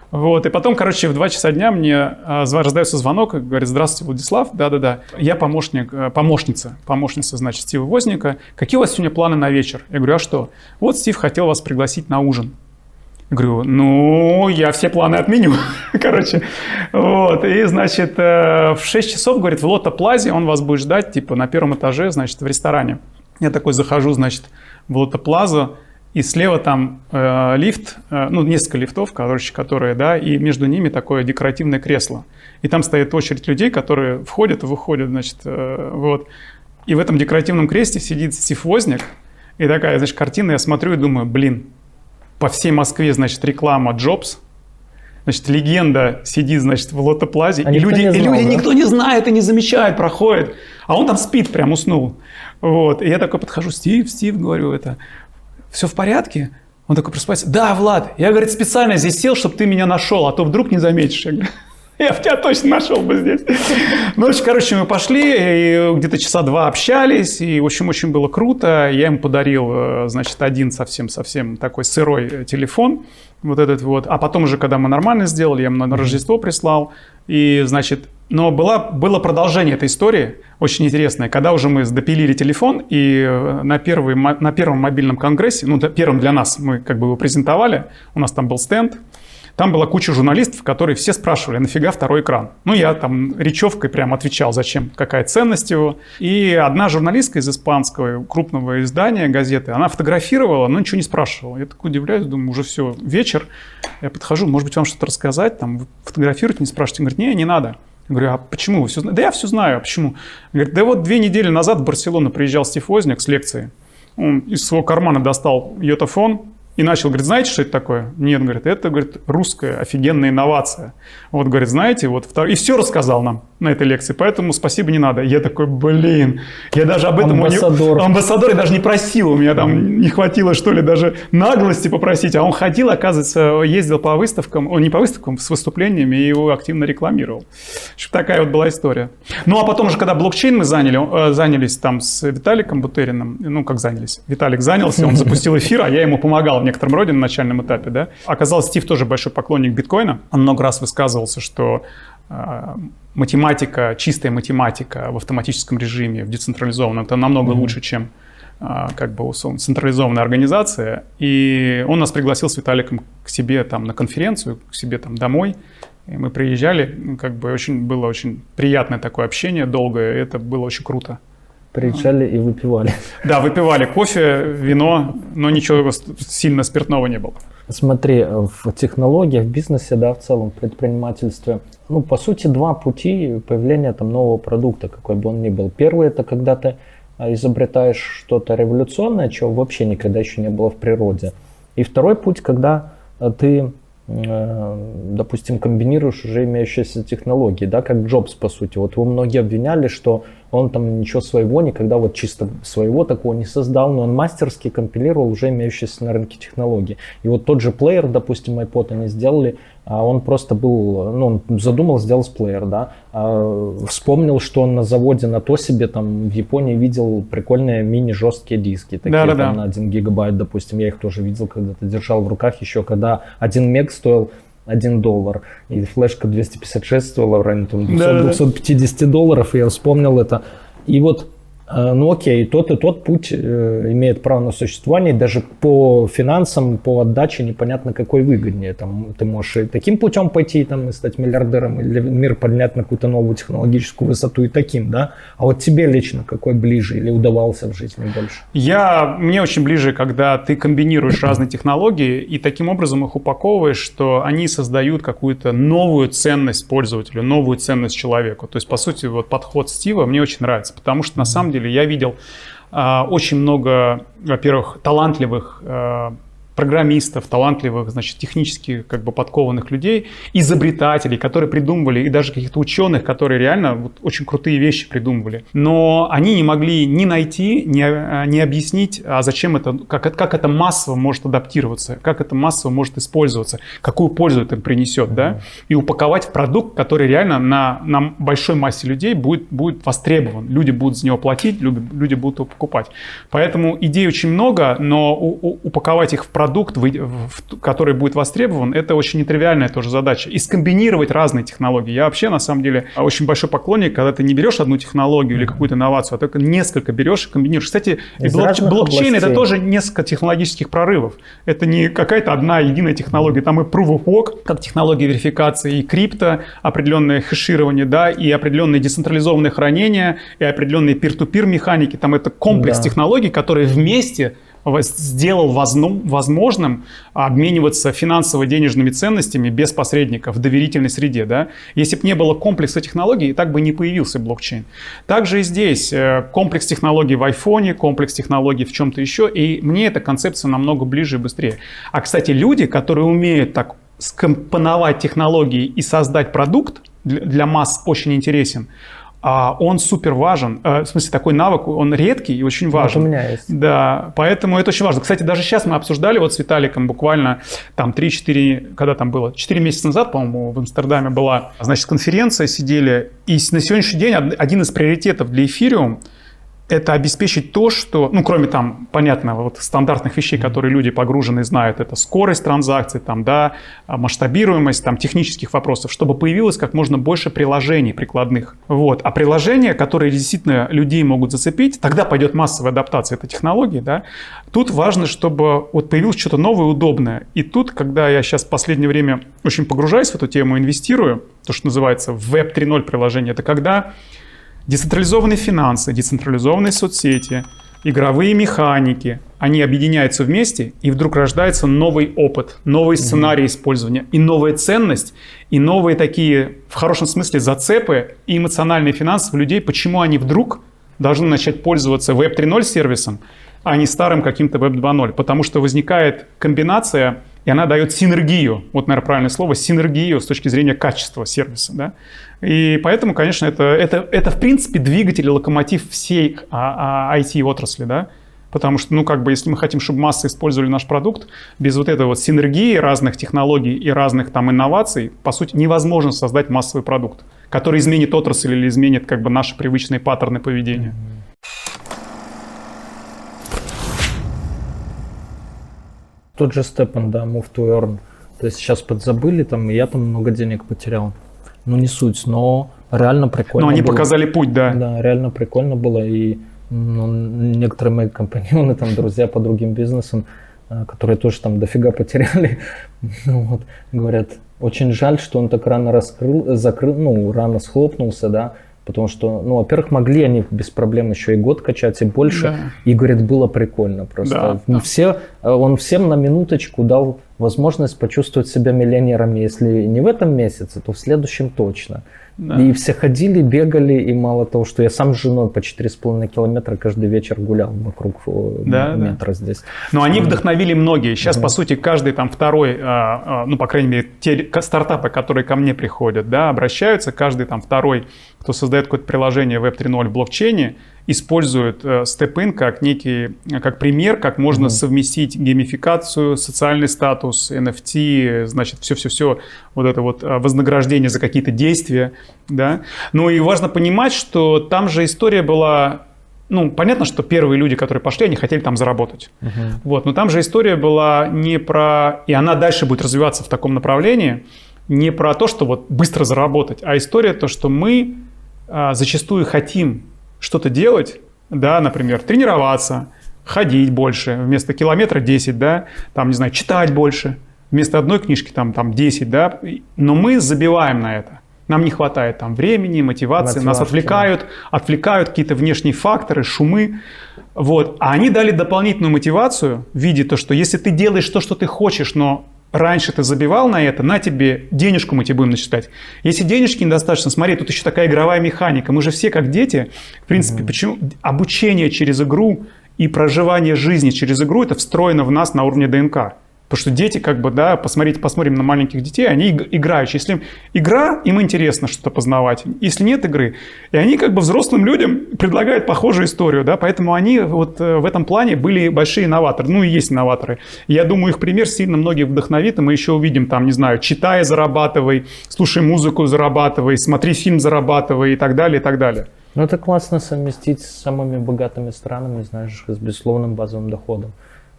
Вот, и потом, короче, в два часа дня мне а, раздается звонок, и говорит: здравствуйте, Владислав, да-да-да, я помощник, помощница, помощница, значит, Стива Возника. Какие у вас сегодня планы на вечер? Я говорю: а что? Вот Стив хотел вас пригласить на ужин. Я говорю: ну, я все планы отменю, короче. Вот, и, значит, в шесть часов, говорит, в Лотто Плазе он вас будет ждать, типа, на первом этаже, значит, в ресторане. Я такой захожу, значит, в Лотто Плазу, и слева там э, лифт, э, ну, несколько лифтов, короче, которые, да, и между ними такое декоративное кресло. И там стоит очередь людей, которые входят и выходят, значит, э, вот. И в этом декоративном кресле сидит Стив Возняк, и такая, значит, картина, я смотрю и думаю: блин, по всей Москве, значит, реклама Джобс, значит, легенда сидит, значит, в Лотто Плазе, а и люди, знал, и люди да? никто не знает и не замечает, проходит, а он там спит, прям уснул. Вот, и я такой подхожу: Стив, Стив, говорю, это... все в порядке? Он такой просыпается: да, Влад, я, говорит, специально здесь сел, чтобы ты меня нашел, а то вдруг не заметишь. Я говорю: я в тебя точно нашел бы здесь. Ну, короче, мы пошли, и где-то часа два общались, и, в общем, очень было круто. Я ему подарил, значит, один совсем-совсем такой сырой телефон, вот этот вот. А потом уже, когда мы нормально сделали, я ему на Рождество прислал, и, значит... Но была, было продолжение этой истории, очень интересное. Когда уже мы допилили телефон, и на, первый, на первом мобильном конгрессе, ну, первым для нас, мы как бы его презентовали, у нас там был стенд, там была куча журналистов, которые все спрашивали: нафига второй экран? Ну, я там речевкой прям отвечал, зачем, какая ценность его. И одна журналистка из испанского крупного издания, газеты, она фотографировала, но ничего не спрашивала. Я такой удивляюсь, думаю, уже все, вечер. Я подхожу: может быть, вам что-то рассказать, там, вы фотографируете, не спрашиваете? Он говорит: не, не надо. Я говорю: а почему вы все знаете? Да я все знаю, а почему? Говорит: да вот две недели назад в Барселону приезжал Стив Возняк с лекцией. Он из своего кармана достал йотафон и начал, говорит: знаете, что это такое? Нет, говорит, это, говорит, русская офигенная инновация. Вот, говорит, знаете, вот второй... И все рассказал нам на этой лекции, поэтому спасибо не надо. Я такой: блин, я даже об этом... Амбассадор. Амбассадор я даже не просил, у меня там не хватило, что ли, даже наглости попросить. А он ходил, оказывается, ездил по выставкам, он не по выставкам, с выступлениями, и его активно рекламировал. Такая вот была история. Ну, а потом же, когда блокчейн мы заняли, занялись там с Виталиком Бутериным, ну, как занялись, Виталик занялся, он запустил эфир, а я ему помогал в некотором роде на начальном этапе, да. Оказалось, Стив тоже большой поклонник биткоина. Он много раз высказывался, что э, математика, чистая математика в автоматическом режиме, в децентрализованном, это намного mm-hmm. лучше, чем э, как бы централизованная организация. И он нас пригласил с Виталиком к себе там на конференцию, к себе там домой. И мы приезжали, как бы очень, было очень приятное такое общение, долгое, и это было очень круто. Приезжали и выпивали. Да, выпивали кофе, вино, но ничего сильно спиртного не было. Смотри, в технологиях, в бизнесе, да, в целом, в предпринимательстве, ну, по сути, два пути появления там нового продукта, какой бы он ни был. Первый — это когда ты изобретаешь что-то революционное, чего вообще никогда еще не было в природе. И второй путь, когда ты, допустим, комбинируешь уже имеющиеся технологии, да, как Джобс, по сути. Вот его многие обвиняли, что он там ничего своего никогда, вот чисто своего такого не создал, но он мастерски компилировал уже имеющиеся на рынке технологии. И вот тот же плеер, допустим, iPod они сделали, а он просто был, ну, он задумал сделать плеер, да, а вспомнил, что он на заводе на Тосибе там в Японии видел прикольные мини-жесткие диски, такие да, да, там да. на один гигабайт, допустим, я их тоже видел, когда-то держал в руках еще, когда один мег стоил один доллар, и флешка двести пятьдесят шесть стоила в районе двухсот пятидесяти долларов, и я вспомнил это. И вот, ну окей, тот и тот путь имеет право на существование, даже по финансам, по отдаче непонятно какой выгоднее. Там, ты можешь и таким путем пойти там, и стать миллиардером, или мир поднять на какую-то новую технологическую высоту и таким, да? А вот тебе лично какой ближе или удавался в жизни больше? Я, мне очень ближе, когда ты комбинируешь разные технологии и таким образом их упаковываешь, что они создают какую-то новую ценность пользователю, новую ценность человеку. То есть, по сути, вот подход Стива мне очень нравится, потому что на самом деле я видел э, очень много, во-первых, талантливых э, программистов, талантливых, значит, технически как бы подкованных людей, изобретателей, которые придумывали, и даже каких-то ученых, которые реально вот, очень крутые вещи придумывали. Но они не могли ни найти, ни, ни объяснить, а зачем это, как, как это массово может адаптироваться, как это массово может использоваться, какую пользу это принесет, mm-hmm. да, и упаковать в продукт, который реально на, на большой массе людей будет, будет востребован. Люди будут за него платить, люди, люди будут его покупать. Поэтому идей очень много, но у, у, упаковать их в продукт продукт, который будет востребован, это очень нетривиальная тоже задача. И скомбинировать разные технологии. Я вообще, на самом деле, очень большой поклонник, когда ты не берешь одну технологию или какую-то инновацию, а только несколько берешь и комбинируешь. Кстати, и блок, блокчейн — это тоже несколько технологических прорывов. Это не какая-то одна единая технология. Там и Proof of Work, как технология верификации, и крипто, определенное хеширование, да, и определенные децентрализованные хранения, и определенные peer-to-peer механики. Там это комплекс да. технологий, которые вместе сделал возможным обмениваться финансово-денежными ценностями без посредников в доверительной среде. Да? Если бы не было комплекса технологий, так бы не появился блокчейн. Также и здесь комплекс технологий в айфоне, комплекс технологий в чем-то еще, и мне эта концепция намного ближе и быстрее. А, кстати, люди, которые умеют так скомпоновать технологии и создать продукт, для масс очень интересен. Он супер важен, в смысле такой навык, он редкий и очень важен. Вот у меня есть. Да, поэтому это очень важно. Кстати, даже сейчас мы обсуждали вот с Виталиком буквально там три-четыре, когда там было, четыре месяца назад, по-моему, в Амстердаме была, значит, конференция, сидели, и на сегодняшний день один из приоритетов для Ethereum — это обеспечить то, что, ну, кроме там, понятно, вот стандартных вещей, которые люди погружены знают, это скорость транзакций, там, да, масштабируемость, там, технических вопросов, чтобы появилось как можно больше приложений прикладных. Вот. А приложения, которые действительно людей могут зацепить, тогда пойдет массовая адаптация этой технологии, да. Тут важно, чтобы вот появилось что-то новое, удобное. И тут, когда я сейчас в последнее время очень погружаюсь в эту тему, инвестирую, то, что называется веб три ноль приложение, это когда децентрализованные финансы, децентрализованные соцсети, игровые механики, они объединяются вместе, и вдруг рождается новый опыт, новый сценарий mm-hmm. использования, и новая ценность, и новые такие, в хорошем смысле, зацепы и эмоциональные финансы у людей, почему они вдруг должны начать пользоваться веб три ноль сервисом, а не старым каким-то веб два ноль. Потому что возникает комбинация, и она дает синергию, вот, наверное, правильное слово, синергию с точки зрения качества сервиса. Да? И поэтому, конечно, это, это, это в принципе двигатель и локомотив всей ай ти-отрасли. Да? Потому что, ну, как бы, если мы хотим, чтобы массы использовали наш продукт, без вот этой вот синергии разных технологий и разных там инноваций, по сути, невозможно создать массовый продукт, который изменит отрасль или изменит как бы наши привычные паттерны поведения. Тот же Степан, да, Move to Earn. То есть сейчас подзабыли, там, и я там много денег потерял. Ну, не суть, но реально прикольно Но они было. показали путь, да. Да, реально прикольно было. И ну, некоторые мои компаньоны, там, друзья по другим бизнесам, которые тоже там дофига потеряли, ну, вот, говорят, очень жаль, что он так рано раскрыл, закрыл, ну, рано схлопнулся, да, потому что, ну, во-первых, могли они без проблем еще и год качать, и больше. Да. И, говорит, было прикольно просто. Да, все, да. Он всем на минуточку дал возможность почувствовать себя миллионерами. Если не в этом месяце, то в следующем точно. Да. И все ходили, бегали, и мало того, что я сам с женой по четыре с половиной километра каждый вечер гулял вокруг да, метра да. здесь. Но они вдохновили многие. Сейчас, mm-hmm. по сути, каждый там второй, ну, по крайней мере, те стартапы, которые ко мне приходят, да, обращаются, каждый там второй, кто создает какое-то приложение веб три ноль в блокчейне, используют StepIn как некий, как пример, как можно mm-hmm. совместить геймификацию, социальный статус, эн эф ти, значит, все-все-все, вот это вот вознаграждение за какие-то действия, да. Ну и важно понимать, что там же история была, ну, понятно, что первые люди, которые пошли, они хотели там заработать. Uh-huh. Вот, но там же история была не про, и она дальше будет развиваться в таком направлении, не про то, что вот быстро заработать, а история то, что мы а, зачастую хотим что-то делать, да, например, тренироваться, ходить больше, вместо километра десять, да, там, не знаю, читать больше, вместо одной книжки там, там десять, да, но мы забиваем на это. Нам не хватает там времени, мотивации, Мотивация, нас отвлекают, да. отвлекают какие-то внешние факторы, шумы. Вот. А они дали дополнительную мотивацию в виде того, что если ты делаешь то, что ты хочешь, но раньше ты забивал на это, на тебе денежку мы тебе будем начислять. Если денежки недостаточно, смотри, тут еще такая игровая механика. Мы же все как дети, в принципе, mm-hmm. почему обучение через игру и проживание жизни через игру, это встроено в нас на уровне ДНК. Потому что дети, как бы, да, посмотрите, посмотрим на маленьких детей, они играют. Если игра, им интересно что-то познавать. Если нет игры, и они как бы взрослым людям предлагают похожую историю, да, поэтому они вот в этом плане были большие инноваторы. Ну и есть инноваторы. Я думаю, их пример сильно многих вдохновит, и мы еще увидим там, не знаю, читай, зарабатывай, слушай музыку, зарабатывай, смотри фильм, зарабатывай и так далее, и так далее. Ну это классно совместить с самыми богатыми странами, знаешь, с безусловным базовым доходом.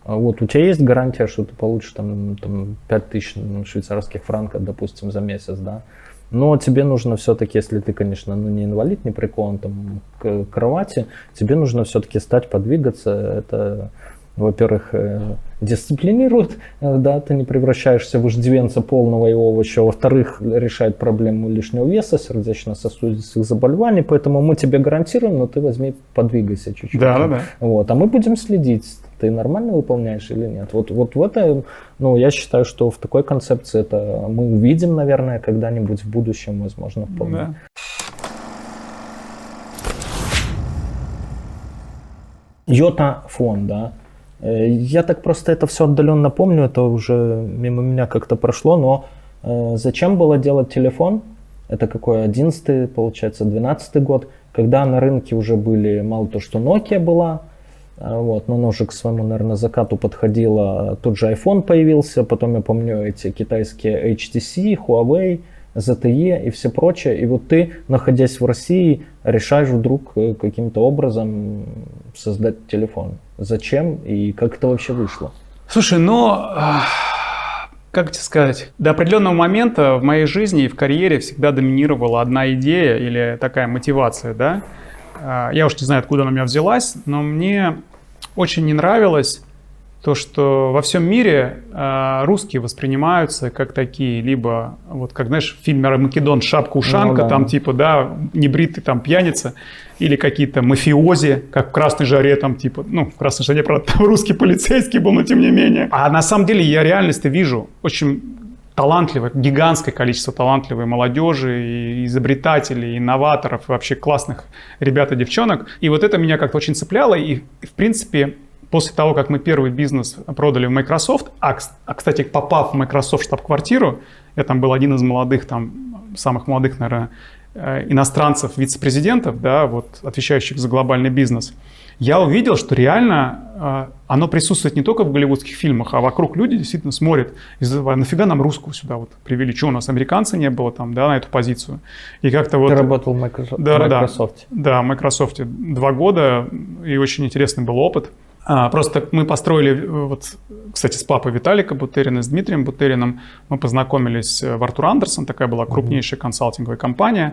Вот у тебя есть гарантия, что ты получишь там, там пять тысяч швейцарских франков, допустим, за месяц, да? Но тебе нужно все-таки, если ты, конечно, ну, не инвалид, не прикован там, к кровати, тебе нужно все-таки стать, подвигаться. Это, во-первых, дисциплинирует, да, ты не превращаешься в иждивенца полного и овоща. Во-вторых, решает проблему лишнего веса, сердечно-сосудистых заболеваний. Поэтому мы тебе гарантируем, но ты возьми, подвигайся чуть-чуть. Да, да, да. Вот, а мы будем следить, ты нормально выполняешь или нет. Вот, вот в это, ну, я считаю, что в такой концепции это мы увидим, наверное, когда-нибудь в будущем, возможно, вполне. Да. Йота-фон, да. Я так просто это все отдаленно помню, это уже мимо меня как-то прошло, но э, зачем было делать телефон? Это какой, одиннадцатый, получается, двенадцатый год, когда на рынке уже были, мало то, что Nokia была, вот, но она уже к своему, наверное, закату подходила, тот же iPhone появился, потом я помню эти китайские эйч ти си, Huawei, зет те и и все прочее. И вот ты, находясь в России, решаешь вдруг каким-то образом создать телефон. Зачем и как это вообще вышло? Слушай, ну, как тебе сказать, до определенного момента в моей жизни и в карьере всегда доминировала одна идея или такая мотивация, да. Я уж не знаю, откуда она у меня взялась, но мне очень не нравилось то, что во всем мире э, русские воспринимаются как такие, либо, вот как, знаешь, в фильме «Армагеддон» шапка-ушанка, ну, да. Там типа, да, небритый там пьяница, или какие-то мафиози, как в «Красной жаре», там типа, ну, в «Красной жаре», правда, там русский полицейский был, но тем не менее. А на самом деле я реальность-то вижу очень талантливое, гигантское количество талантливой молодежи, и изобретателей, и инноваторов, и вообще классных ребят и девчонок. И вот это меня как-то очень цепляло, и, в принципе, после того, как мы первый бизнес продали в Microsoft, а, а кстати, попав в Microsoft штаб-квартиру, я там был один из молодых, там, самых молодых, наверное, иностранцев, вице-президентов, да, вот, отвечающих за глобальный бизнес, я увидел, что реально оно присутствует не только в голливудских фильмах, а вокруг люди действительно смотрят, и задавают, нафига нам русского сюда вот привели, что у нас американца не было там, да, на эту позицию. И как-то вот... Ты работал в Microsoft? Да, Microsoft. Да, да, в Microsoft два года, и очень интересный был опыт. А, просто мы построили, вот, кстати, с папой Виталика Бутерина, с Дмитрием Бутериным, мы познакомились в Артур Андерсон, такая была крупнейшая консалтинговая компания,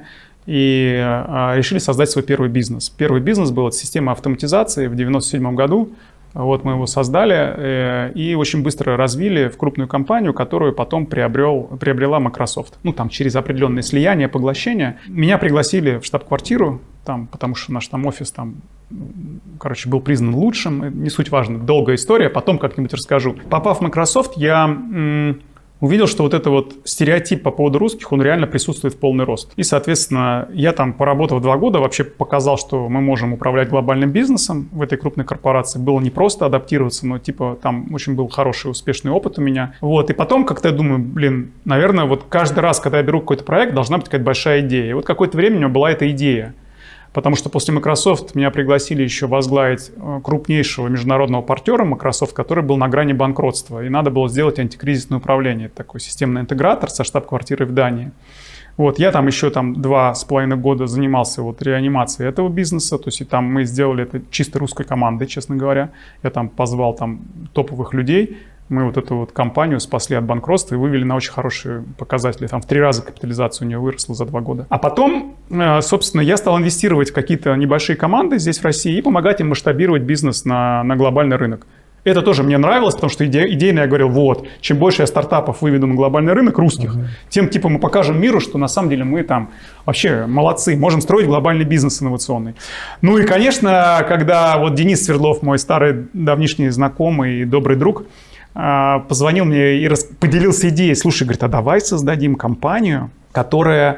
и а, решили создать свой первый бизнес. Первый бизнес был от системы автоматизации в девяносто седьмом году. Вот мы его создали э, и очень быстро развили в крупную компанию, которую потом приобрел, приобрела Microsoft. Ну, там, через определенные слияния, поглощения. Меня пригласили в штаб-квартиру, там, потому что наш там офис там, короче, был признан лучшим. Не суть важно, долгая история, потом как-нибудь расскажу. Попав в Microsoft, я м- увидел, что вот этот вот стереотип по поводу русских, он реально присутствует в полный рост. И, соответственно, я там, поработав два года, вообще показал, что мы можем управлять глобальным бизнесом в этой крупной корпорации. Было не просто адаптироваться, но, типа, там очень был хороший, успешный опыт у меня. Вот, и потом как-то я думаю, блин, наверное, вот каждый раз, когда я беру какой-то проект, должна быть какая-то большая идея. И вот какое-то время у меня была эта идея. Потому что после Microsoft меня пригласили еще возглавить крупнейшего международного партнера Microsoft, который был на грани банкротства. И надо было сделать антикризисное управление. Это такой системный интегратор со штаб-квартирой в Дании. Вот, я там еще там, два с половиной года занимался вот, реанимацией этого бизнеса. То есть и там мы сделали это чисто русской командой, честно говоря. Я там позвал там, топовых людей. Мы вот эту вот компанию спасли от банкротства и вывели на очень хорошие показатели. Там в три раза капитализация у нее выросла за два года. А потом, собственно, я стал инвестировать в какие-то небольшие команды здесь, в России, и помогать им масштабировать бизнес на, на глобальный рынок. Это тоже мне нравилось, потому что иде, идейно я говорил, вот, чем больше я стартапов выведу на глобальный рынок русских, uh-huh. тем типа мы покажем миру, что на самом деле мы там вообще молодцы, можем строить глобальный бизнес инновационный. Ну и, конечно, когда вот Денис Свердлов, мой старый давнишний знакомый и добрый друг, позвонил мне и поделился идеей. Слушай, говорит, а давай создадим компанию, которая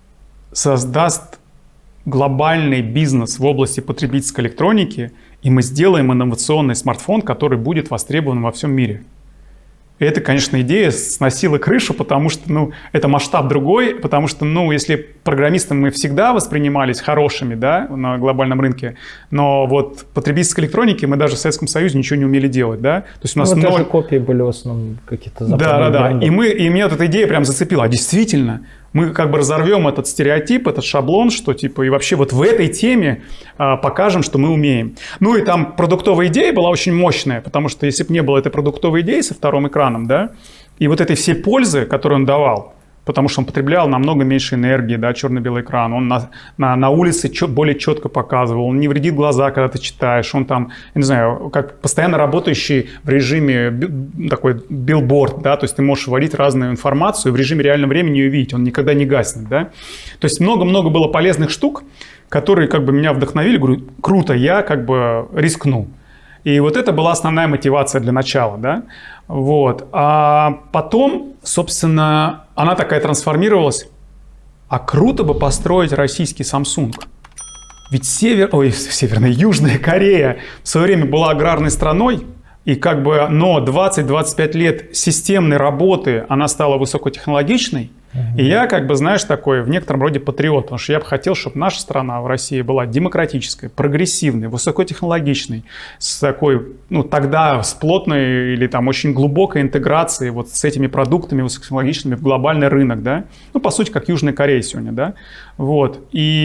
создаст глобальный бизнес в области потребительской электроники, и мы сделаем инновационный смартфон, который будет востребован во всем мире. И это, конечно, идея сносила крышу, потому что, ну, это масштаб другой, потому что, ну, если программистами мы всегда воспринимались хорошими, да, на глобальном рынке, но вот потребительской электроники мы даже в Советском Союзе ничего не умели делать, да. То есть у нас ну, даже копии были в основном какие-то западные Да, да, да. бренды. И, мы, и меня вот эта идея прям зацепила. А действительно, Мы как бы разорвем этот стереотип, этот шаблон, что типа и вообще вот в этой теме а, покажем, что мы умеем. Ну и там продуктовая идея была очень мощная, потому что если бы не было этой продуктовой идеи со вторым экраном, да, и вот этой всей пользы, которую он давал, потому что он потреблял намного меньше энергии, да, черно-белый экран, он на, на, на улице чет, более четко показывал, он не вредит глаза, когда ты читаешь, он там, я не знаю, как постоянно работающий в режиме би, такой билборд, да, то есть ты можешь вводить разную информацию, в режиме реального времени ее видеть, он никогда не гаснет, да. То есть много-много было полезных штук, которые как бы меня вдохновили, говорю, круто, я как бы рискну. И вот это была основная мотивация для начала, да, вот. А потом, собственно, она такая трансформировалась. А круто бы построить российский Samsung. Ведь север, ой, Северная, Южная Корея в свое время была аграрной страной, и как бы, но двадцать-двадцать пять лет системной работы она стала высокотехнологичной. И я, как бы, знаешь, такой в некотором роде патриот, потому что я бы хотел, чтобы наша страна в России была демократической, прогрессивной, высокотехнологичной, с такой, ну, тогда с плотной или там очень глубокой интеграцией вот с этими продуктами высокотехнологичными в глобальный рынок, да, ну, по сути, как Южная Корея сегодня, да, вот,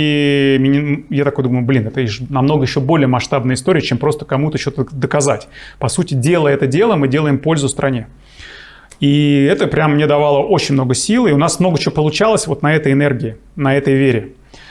и я такой думаю, блин, это намного еще более масштабная история, чем просто кому-то что-то доказать. По сути, делая это дело, мы делаем пользу стране. И это прям мне давало очень много сил, и у нас много чего получалось вот на этой энергии, на этой вере.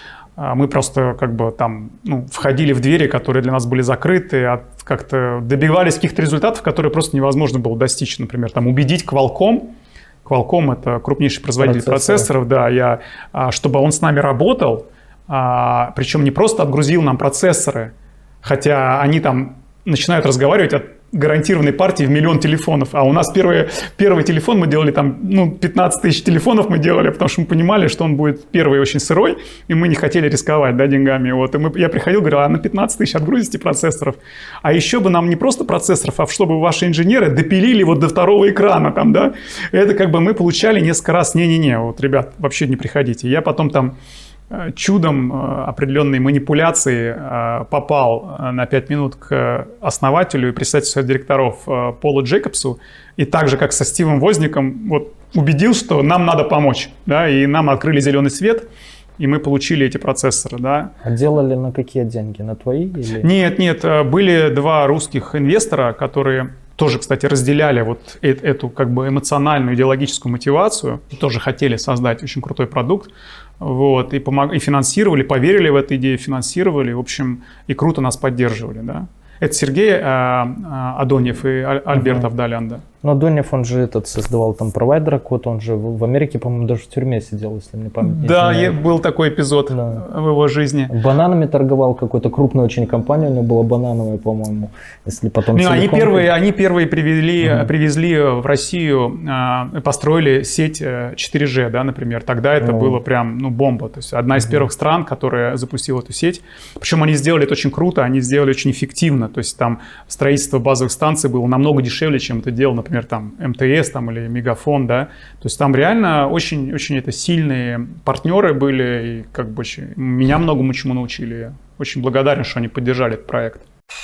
Мы просто как бы там, ну, входили в двери, которые для нас были закрыты, от, как-то добивались каких-то результатов, которые просто невозможно было достичь. Например, там, убедить Qualcomm, Qualcomm — это крупнейший производитель процессоров, да, я, чтобы он с нами работал, причем не просто отгрузил нам процессоры, хотя они там начинают разговаривать от гарантированной партии в миллион телефонов. А у нас первый, первый телефон мы делали там, ну, пятнадцать тысяч телефонов мы делали, потому что мы понимали, что он будет первый очень сырой, и мы не хотели рисковать, да, деньгами. Вот. И мы, я приходил, говорил, а на пятнадцать тысяч отгрузите процессоров. А еще бы нам не просто процессоров, а чтобы ваши инженеры допилили вот до второго экрана там, да. Это как бы мы получали несколько раз, не-не-не, вот, ребят, вообще не приходите. Я потом там чудом определенной манипуляции попал на пять минут к основателю и председателю совета директоров Полу Джейкобсу, и так же, как со Стивом Возником, вот, убедил, что нам надо помочь, да, и нам открыли зеленый свет, и мы получили эти процессоры, да. А делали на какие деньги? На твои? Или... Нет, нет, были два русских инвестора, которые тоже, кстати, разделяли вот эту как бы эмоциональную, идеологическую мотивацию, и тоже хотели создать очень крутой продукт. Вот, и, помог, и финансировали, поверили в эту идею, финансировали, в общем, и круто нас поддерживали, да. Это Сергей э, э, Адоньев и Аль, Альберт uh-huh. Авдалян, да. Но Адоньев, он же этот создавал там провайдера код, он же в Америке, по-моему, даже в тюрьме сидел, если мне память не Да, изменяет. был такой эпизод да. в его жизни. Бананами торговал, какой-то крупная очень компания, у него была банановая, по-моему, если потом... Ну, они первые, они первые привели, uh-huh. привезли в Россию, э, построили сеть четыре джи, да, например. Тогда это uh-huh. было прям, ну, бомба. То есть одна из uh-huh. первых стран, которая запустила эту сеть. Причем они сделали это очень круто, они сделали очень эффективно. То есть там строительство базовых станций было намного дешевле, чем это делал, например, там эм тэ эс там, или Мегафон, да. То есть там реально очень, очень это сильные партнеры были, и как бы меня многому чему научили. Я очень благодарен, что они поддержали этот проект.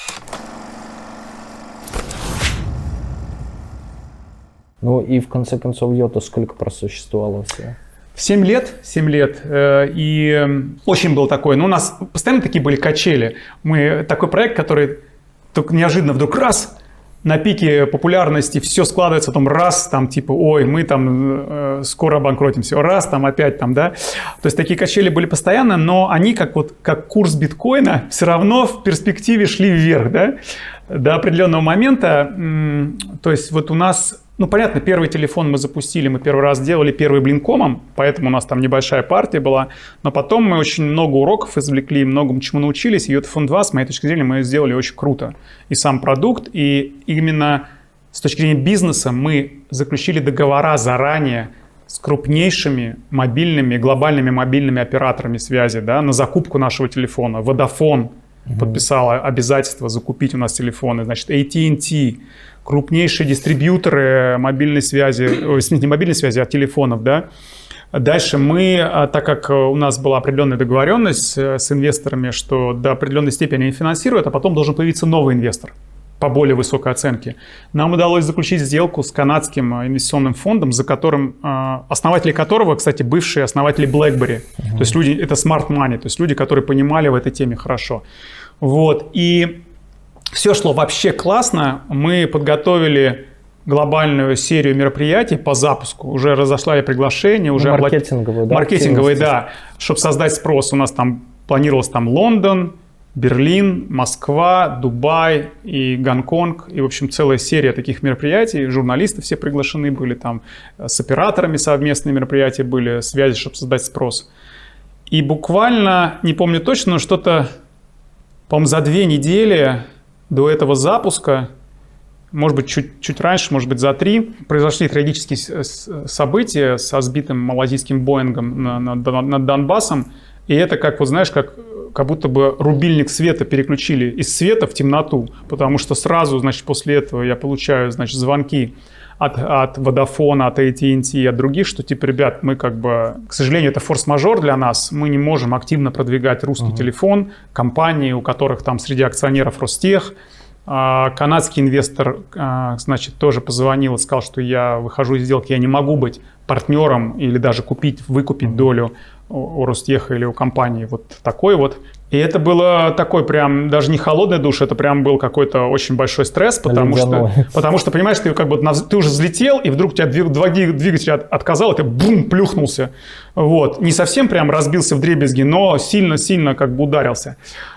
Ну и в конце концов Йота сколько просуществовало все? Семь лет, семь лет, и очень был такой, ну у нас постоянно такие были качели. Мы такой проект, который только неожиданно вдруг раз, на пике популярности все складывается, там раз, там типа, ой, мы там э, скоро обанкротимся, раз, там опять там, да. То есть такие качели были постоянно, но они как вот, как курс биткоина все равно в перспективе шли вверх, да, до определенного момента. То есть вот у нас... Ну, понятно, первый телефон мы запустили, мы первый раз делали первый блинкомом, поэтому у нас там небольшая партия была. Но потом мы очень много уроков извлекли, многому чему научились. И Йотафон два, с моей точки зрения, мы сделали очень круто. И сам продукт, и именно с точки зрения бизнеса мы заключили договора заранее с крупнейшими мобильными, глобальными мобильными операторами связи, да, на закупку нашего телефона. Vodafone mm-hmm. подписала обязательство закупить у нас телефоны. Значит, эй ти энд ти, крупнейшие дистрибьюторы мобильной связи, ой, не мобильной связи, а телефонов, да. Дальше мы, так как у нас была определенная договоренность с инвесторами, что до определенной степени они финансируют, а потом должен появиться новый инвестор. по более высокой оценке. Нам удалось заключить сделку с канадским инвестиционным фондом, за которым, основатели которого, кстати, бывшие основатели BlackBerry. Uh-huh. То есть люди, это smart money, то есть люди, которые понимали в этой теме хорошо. Вот. И все шло вообще классно. Мы подготовили глобальную серию мероприятий по запуску. Уже разошлали приглашения. Уже маркетинговые, облад... да? Маркетинговые, да. Чтобы создать спрос. У нас там планировалось там Лондон, Берлин, Москва, Дубай и Гонконг. И, в общем, целая серия таких мероприятий. Журналисты все приглашены были. Там с операторами совместные мероприятия были, связи, чтобы создать спрос. И буквально, не помню точно, но что-то, по-моему, за две недели до этого запуска, может быть, чуть, чуть раньше, может быть, за три, произошли трагические события со сбитым малазийским Боингом над, над Донбассом. И это, как, вот знаешь, как, как будто бы рубильник света переключили из света в темноту, потому что сразу, значит, после этого я получаю, значит, звонки от, от Vodafone, от эй ти энд ти и от других, что, типа, ребят, мы как бы, к сожалению, это форс-мажор для нас, мы не можем активно продвигать русский uh-huh. телефон, компании, у которых там среди акционеров Ростех. Канадский инвестор, значит, тоже позвонил и сказал, что я выхожу из сделки, я не могу быть партнером или даже купить, выкупить долю у Ростеха или у компании вот такой вот. И это было такой прям, даже не холодный душ, это прям был какой-то очень большой стресс, потому что, потому что, понимаешь, ты как бы ты уже взлетел, и вдруг у тебя два двигателя отказал, и ты бум, плюхнулся. Вот. Не совсем прям разбился вдребезги, но сильно-сильно как бы ударился.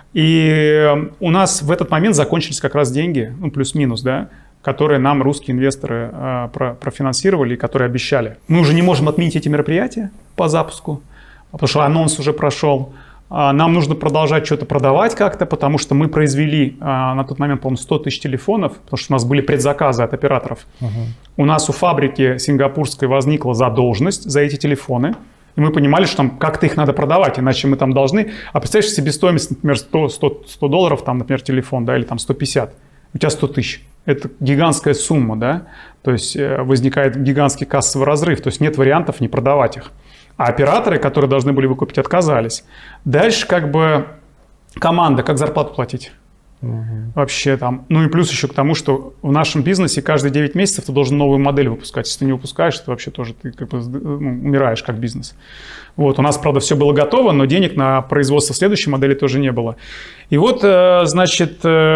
И у нас в этот момент закончились как раз деньги, ну, плюс-минус, да, которые нам русские инвесторы э, про, профинансировали и которые обещали. Мы уже не можем отменить эти мероприятия по запуску, потому что анонс уже прошел. А нам нужно продолжать что-то продавать как-то, потому что мы произвели э, на тот момент, по-моему, сто тысяч телефонов, потому что у нас были предзаказы от операторов. Uh-huh. У нас у фабрики сингапурской возникла задолженность за эти телефоны. И мы понимали, что там как-то их надо продавать, иначе мы там должны... А представляешь, себестоимость, например, сто, сто, сто долларов, там, например, телефон, да, или там сто пятьдесят, у тебя сто тысяч. Это гигантская сумма, да, то есть возникает гигантский кассовый разрыв, то есть нет вариантов не продавать их. А операторы, которые должны были выкупить, отказались. Дальше как бы команда, как зарплату платить? Угу. Вообще там, ну и плюс еще к тому, что в нашем бизнесе каждые девять месяцев ты должен новую модель выпускать. Если ты не выпускаешь, то вообще тоже ты как бы, ну, умираешь как бизнес. Вот, у нас, правда, все было готово, но денег на производство следующей модели тоже не было. И вот, значит,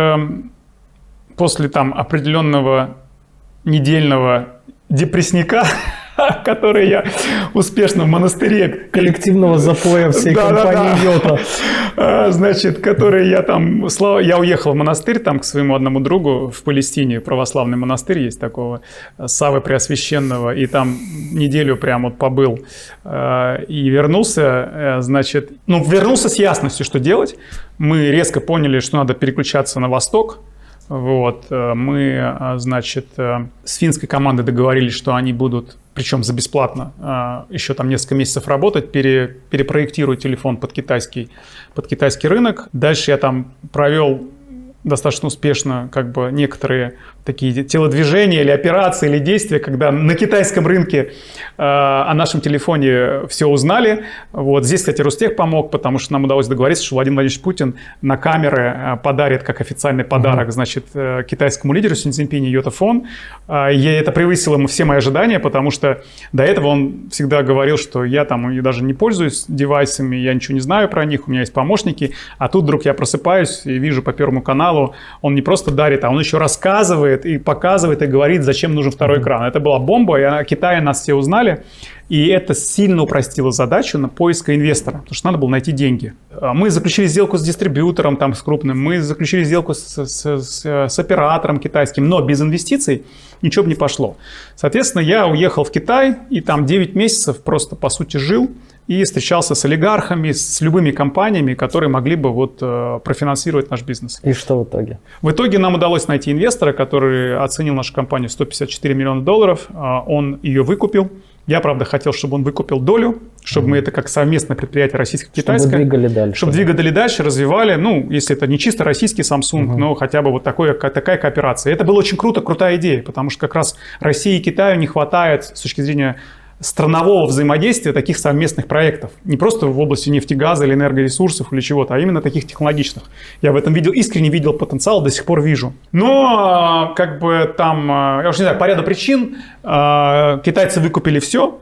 после там определенного недельного депрессника, который я успешно в монастыре... Коллективного запоя всей да, компании Йота. Да, да. Значит, который я там... Я уехал в монастырь там к своему одному другу в Палестине. Православный монастырь есть такого, Саввы Преосвященного. И там неделю прям вот побыл. И вернулся, значит... Ну, вернулся с ясностью, что делать. Мы резко поняли, что надо переключаться на восток. Вот, мы, значит, с финской командой договорились, что они будут, причем за бесплатно, еще там несколько месяцев работать, пере, перепроектировать телефон под китайский, под китайский рынок. Дальше я там провел достаточно успешно как бы некоторые такие телодвижения или операции, или действия, когда на китайском рынке э, о нашем телефоне все узнали. Вот здесь, кстати, Ростех помог, потому что нам удалось договориться, что Владимир Владимирович Путин на камеры подарит как официальный подарок, mm-hmm. значит, китайскому лидеру Си Цзиньпиню йотафон. И это превысило ему все мои ожидания, потому что до этого он всегда говорил, что я там я даже не пользуюсь девайсами, я ничего не знаю про них, у меня есть помощники. А тут вдруг я просыпаюсь и вижу по Первому каналу, он не просто дарит, а он еще рассказывает и показывает, и говорит, зачем нужен второй экран. Это была бомба, и о Китае нас все узнали. И это сильно упростило задачу на поиска инвестора, потому что надо было найти деньги. Мы заключили сделку с дистрибьютором, там, с крупным, мы заключили сделку с, с, с, с оператором китайским, но без инвестиций ничего бы не пошло. Соответственно, я уехал в Китай, и там девять месяцев просто, по сути, жил и встречался с олигархами, с любыми компаниями, которые могли бы вот, профинансировать наш бизнес. И что в итоге? В итоге нам удалось найти инвестора, который оценил нашу компанию в сто пятьдесят четыре миллиона долларов. Он ее выкупил. Я, правда, хотел, чтобы он выкупил долю, чтобы mm-hmm. мы это как совместное предприятие российско-китайское. Чтобы двигали дальше. Чтобы двигали дальше, развивали. Ну, если это не чисто российский Samsung, mm-hmm. но хотя бы вот такое, такая кооперация. Это было очень круто, крутая идея, потому что как раз России и Китаю не хватает с точки зрения странового взаимодействия таких совместных проектов. Не просто в области нефтегаза или энергоресурсов или чего-то, а именно таких технологичных. Я в этом видел, искренне видел потенциал, до сих пор вижу. Но как бы там, я уж не знаю, по ряду причин китайцы выкупили все.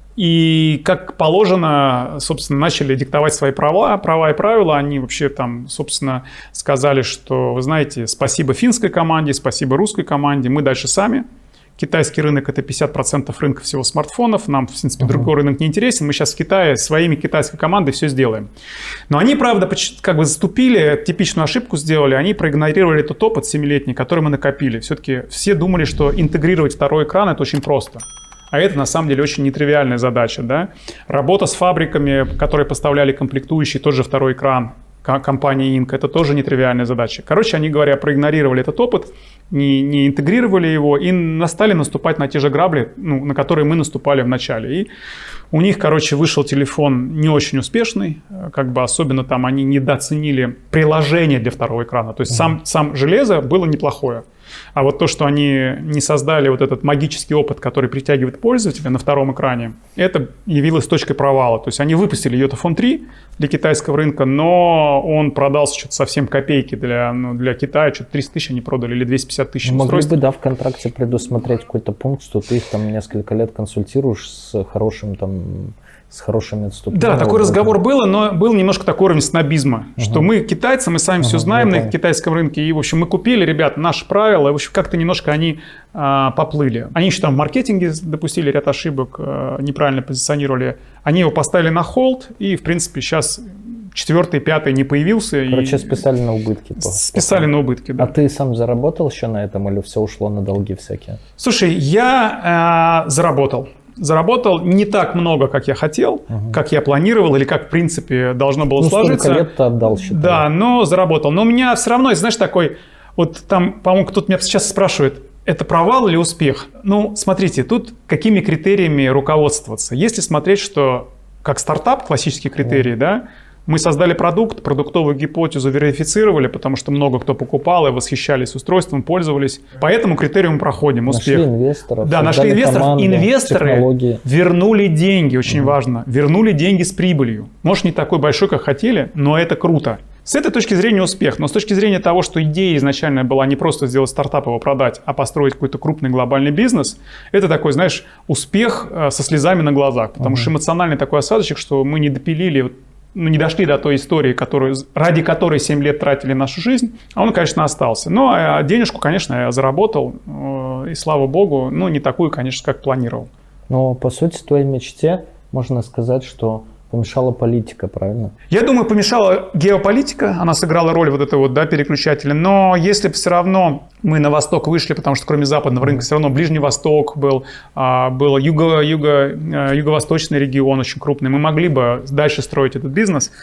И, как положено, собственно, начали диктовать свои права, права и правила. Они вообще там, собственно, сказали, что, вы знаете, спасибо финской команде, спасибо русской команде, мы дальше сами. Китайский рынок – это пятьдесят процентов рынка всего смартфонов. Нам, в принципе, uh-huh. другой рынок не интересен. Мы сейчас в Китае своими китайской командой все сделаем. Но они, правда, как бы заступили, типичную ошибку сделали. Они проигнорировали тот опыт семилетний, который мы накопили. Все-таки все думали, что интегрировать второй экран – это очень просто. А это, на самом деле, очень нетривиальная задача. Да? Работа с фабриками, которые поставляли комплектующие, тот же второй экран компании Инк, это тоже нетривиальная задача. Короче, они, говоря, проигнорировали этот опыт, не, не интегрировали его и стали наступать на те же грабли, ну, на которые мы наступали в начале. И у них, короче, вышел телефон не очень успешный, как бы особенно там они недооценили приложение для второго экрана. То есть mm-hmm. сам, сам железо было неплохое. А вот то, что они не создали вот этот магический опыт, который притягивает пользователя на втором экране, это явилось точкой провала. То есть они выпустили Йотафон три для китайского рынка, но он продался что-то совсем копейки для, ну, для Китая. Что-то триста тысяч они продали или двести пятьдесят тысяч Могли устройств. бы, да, в контракте предусмотреть какой-то пункт, что ты их там несколько лет консультируешь с хорошим там... с хорошими отступами. Да, такой разговор был, но был немножко такой уровень снобизма, uh-huh. что мы китайцы, мы сами uh-huh. все знаем uh-huh. на китайском рынке, и, в общем, мы купили, ребят, наши правила, и, в общем, как-то немножко они а, поплыли. Они еще там в маркетинге допустили ряд ошибок, а, неправильно позиционировали. Они его поставили на холд, и, в принципе, сейчас четвертый, пятый не появился. Короче, и... списали на убытки. Списали на убытки, да. А ты сам заработал еще на этом, или все ушло на долги всякие? Слушай, я а, заработал. Заработал не так много, как я хотел, uh-huh. как я планировал или как, в принципе, должно было ну, сложиться. Сколько лет ты отдал, считай. Да, но заработал. Но у меня все равно, знаешь, такой... Вот там, по-моему, кто-то меня сейчас спрашивает, это провал или успех? Ну, смотрите, тут какими критериями руководствоваться? Если смотреть, что как стартап, классические критерии, uh-huh. да, мы создали продукт, продуктовую гипотезу верифицировали, потому что много кто покупал и восхищались устройством, пользовались. По этому критерию мы проходим успех. Нашли инвесторов. Да, нашли инвесторов. Команду, инвесторы технологии. Вернули деньги, очень mm-hmm. важно. Вернули деньги с прибылью. Может, не такой большой, как хотели, но это круто. С этой точки зрения успех. Но с точки зрения того, что идея изначально была не просто сделать стартап, его продать, а построить какой-то крупный глобальный бизнес, это такой, знаешь, успех со слезами на глазах. Потому mm-hmm. что эмоциональный такой осадочек, что мы не допилили, ну, не дошли до той истории, которую, ради которой семь лет тратили нашу жизнь, а он, конечно, остался. Ну, а денежку, конечно, я заработал, и слава богу, ну, не такую, конечно, как планировал. Но, по сути, твоей мечте можно сказать, что помешала политика, правильно? Я думаю, помешала геополитика, она сыграла роль вот этого, да, переключателя, но если бы все равно мы на восток вышли, потому что кроме западного рынка все равно Ближний Восток был, был юго, юго, юго-восточный регион очень крупный, мы могли бы дальше строить этот бизнес.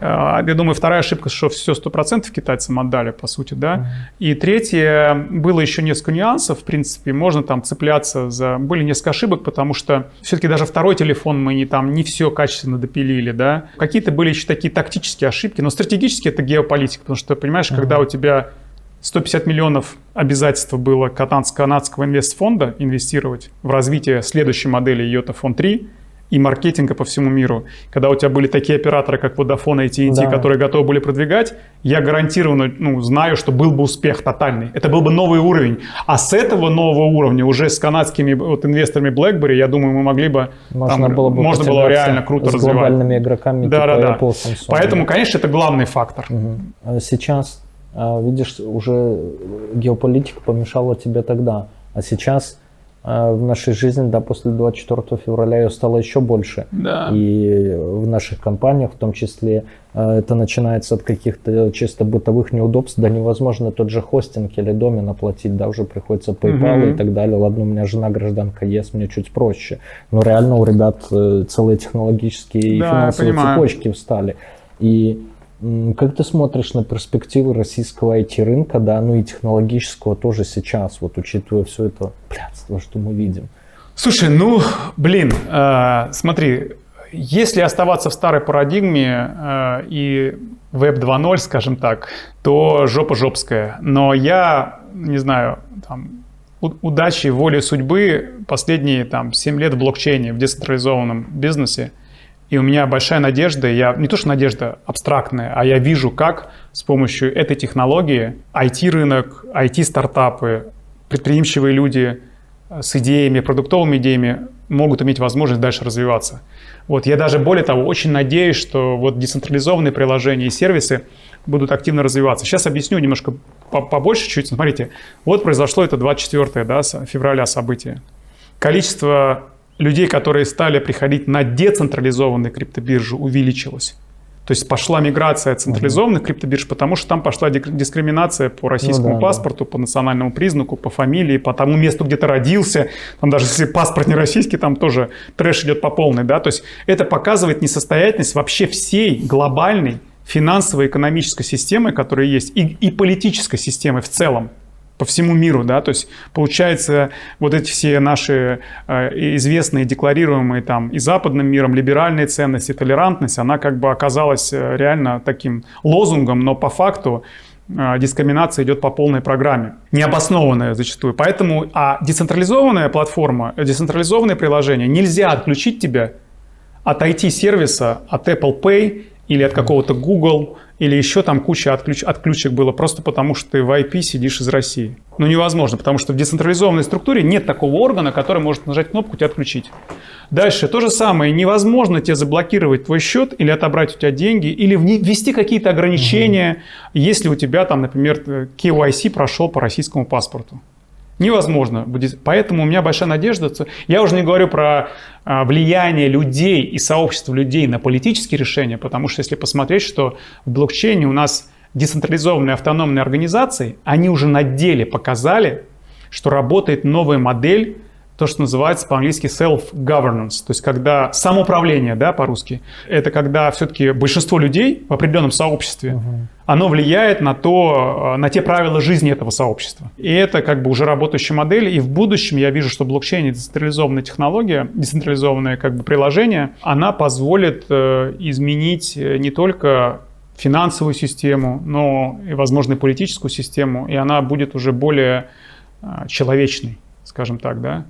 Я думаю, вторая ошибка, что все сто процентов китайцам отдали, по сути, да. И третье, было еще несколько нюансов, в принципе, можно там цепляться за... Были несколько ошибок, потому что все-таки даже второй телефон мы не, там, не все качественно допилили, да. Какие-то были еще такие тактические ошибки, но стратегически это геополитика, потому что, понимаешь, uh-huh. когда у тебя сто пятьдесят миллионов обязательства было канадского инвестфонда инвестировать в развитие следующей модели Йотафон три и маркетинга по всему миру. Когда у тебя были такие операторы, как Vodafone и эй ти энд ти, да. которые готовы были продвигать, я гарантированно ну, знаю, что был бы успех тотальный. Это был бы новый уровень. А с этого нового уровня уже с канадскими вот, инвесторами BlackBerry, я думаю, мы могли бы... Можно там, было бы можно было реально круто с развивать. С глобальными игроками да, типа да, да. Apple, Samsung. Поэтому, конечно, это главный фактор. Угу. Сейчас... Видишь, уже геополитика помешала тебе тогда, а сейчас в нашей жизни, да, после двадцать четвёртого февраля ее стало еще больше. Да. И в наших компаниях, в том числе, это начинается от каких-то чисто бытовых неудобств, да невозможно тот же хостинг или домен оплатить, да, уже приходится PayPal угу. и так далее. Ладно, у меня жена гражданка ЕС, мне чуть проще, но реально у ребят целые технологические и да, финансовые цепочки встали. И как ты смотришь на перспективы российского ай ти-рынка, да, ну и технологического тоже сейчас, вот учитывая все это блядство, что мы видим? Слушай, ну, блин, э, смотри, если оставаться в старой парадигме э, и веб два ноль, скажем так, то жопа жопская. Но я, не знаю, там, удачи, воли судьбы последние там семь лет в блокчейне, в децентрализованном бизнесе. И у меня большая надежда, я не то что надежда абстрактная, а я вижу, как с помощью этой технологии ай ти-рынок, ай ти-стартапы, предприимчивые люди с идеями, продуктовыми идеями могут иметь возможность дальше развиваться. Вот, я даже более того очень надеюсь, что вот децентрализованные приложения и сервисы будут активно развиваться. Сейчас объясню немножко побольше чуть. Смотрите, вот произошло это двадцать четвёртого да, февраля событие. Количество людей, которые стали приходить на децентрализованные криптобиржи, увеличилось. То есть пошла миграция от централизованных криптобирж, потому что там пошла дискриминация по российскому ну, да, паспорту, да. по национальному признаку, по фамилии, по тому месту, где ты родился. Там даже если паспорт не российский, там тоже трэш идет по полной. Да? То есть это показывает несостоятельность вообще всей глобальной финансово-экономической системы, которая есть, и, и политической системы в целом. По всему миру, да, то есть получается вот эти все наши э, известные, декларируемые там и западным миром либеральные ценности, толерантность, она как бы оказалась реально таким лозунгом, но по факту э, дискриминация идет по полной программе, необоснованная зачастую. Поэтому, а децентрализованная платформа, децентрализованное приложение нельзя отключить тебя от ай ти-сервиса, от Apple Pay или от какого-то Google, или еще там куча отключ, отключек было, просто потому что ты в ай пи сидишь из России. Ну невозможно, потому что в децентрализованной структуре нет такого органа, который может нажать кнопку и тебя отключить. Дальше то же самое, невозможно тебе заблокировать твой счет или отобрать у тебя деньги, или ввести какие-то ограничения, mm-hmm. если у тебя там, например, кей вай си прошел по российскому паспорту. Невозможно. Поэтому у меня большая надежда. Я уже не говорю про влияние людей и сообщества людей на политические решения, потому что если посмотреть, что в блокчейне у нас децентрализованные автономные организации, они уже на деле показали, что работает новая модель, то, что называется по-английски self-governance, то есть когда самоуправление, да, по-русски, это когда все-таки большинство людей в определенном сообществе, uh-huh. оно влияет на, то, на те правила жизни этого сообщества. И это как бы уже работающая модель, и в будущем я вижу, что блокчейн, децентрализованная технология, децентрализованное как бы приложение, она позволит э, изменить не только финансовую систему, но и, возможно, и политическую систему, и она будет уже более э, человечной, скажем так, да.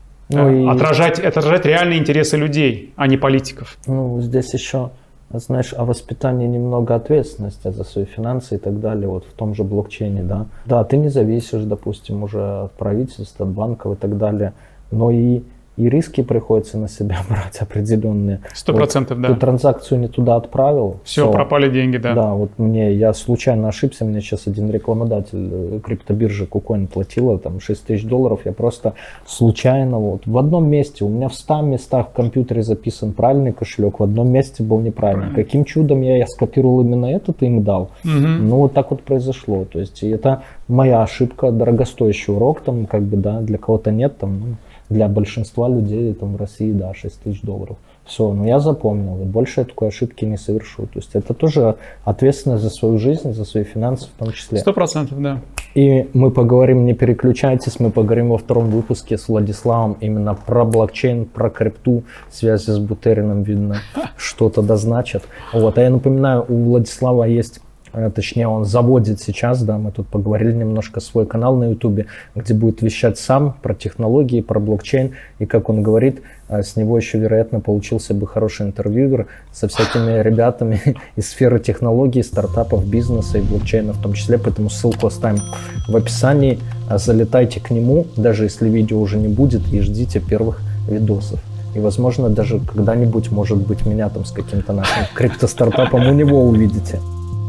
Ну, отражать, и... отражать реальные интересы людей, а не политиков. Ну, здесь еще, знаешь, о воспитании немного ответственности за свои финансы и так далее, вот в том же блокчейне, да. Да, ты не зависишь, допустим, уже от правительства, от банков и так далее, но и, и риски приходится на себя брать определенные. Сто процентов, вот, да. Ты транзакцию не туда отправил. Все, все, пропали деньги, да. Да, вот мне, я случайно ошибся, мне сейчас один рекламодатель криптобиржи KuCoin платила там шесть тысяч долларов, я просто случайно вот в одном месте, у меня в ста местах в компьютере записан правильный кошелек, в одном месте был неправильный. Правильно. Каким чудом я, я скопировал именно этот и им дал. Угу. Ну вот так вот произошло, то есть это моя ошибка, дорогостоящий урок, там как бы, да, для кого-то нет, там, ну, для большинства людей там в России, да, шесть тысяч долларов. Все, но я запомнил, и больше я такой ошибки не совершу. То есть это тоже ответственность за свою жизнь, за свои финансы в том числе. Сто процентов, да. И мы поговорим, не переключайтесь, мы поговорим во втором выпуске с Владиславом именно про блокчейн, про крипту, связи с Бутериным, видно, что-то да значит. Вот, а я напоминаю, у Владислава есть... Точнее, он заводит сейчас, да, мы тут поговорили немножко, свой канал на ютубе, где будет вещать сам про технологии, про блокчейн. И как он говорит, с него еще, вероятно, получился бы хороший интервьюер со всякими ребятами из сферы технологий, стартапов, бизнеса и блокчейна в том числе. Поэтому ссылку оставим в описании. Залетайте к нему, даже если видео уже не будет, и ждите первых видосов. И, возможно, даже когда-нибудь, может быть, меня там с каким-то нашим криптостартапом у него увидите.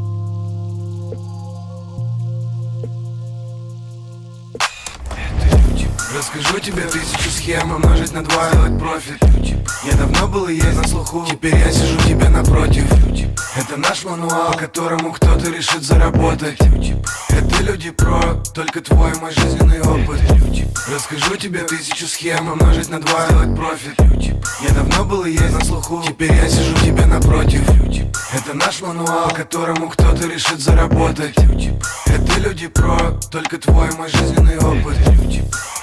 Расскажу тебе тысячу схем, умножить на два, делать профит. Я давно был и есть на слуху, теперь я сижу тебе напротив. Это наш мануал, которому кто-то решит заработать. Это люди про, только твой мой жизненный опыт. Расскажу тебе тысячу схем, умножить на два, делать профит. Я давно был и есть на слуху, теперь я сижу тебе напротив. Это наш мануал, которому кто-то решит заработать. Это люди про, только твой мой жизненный опыт.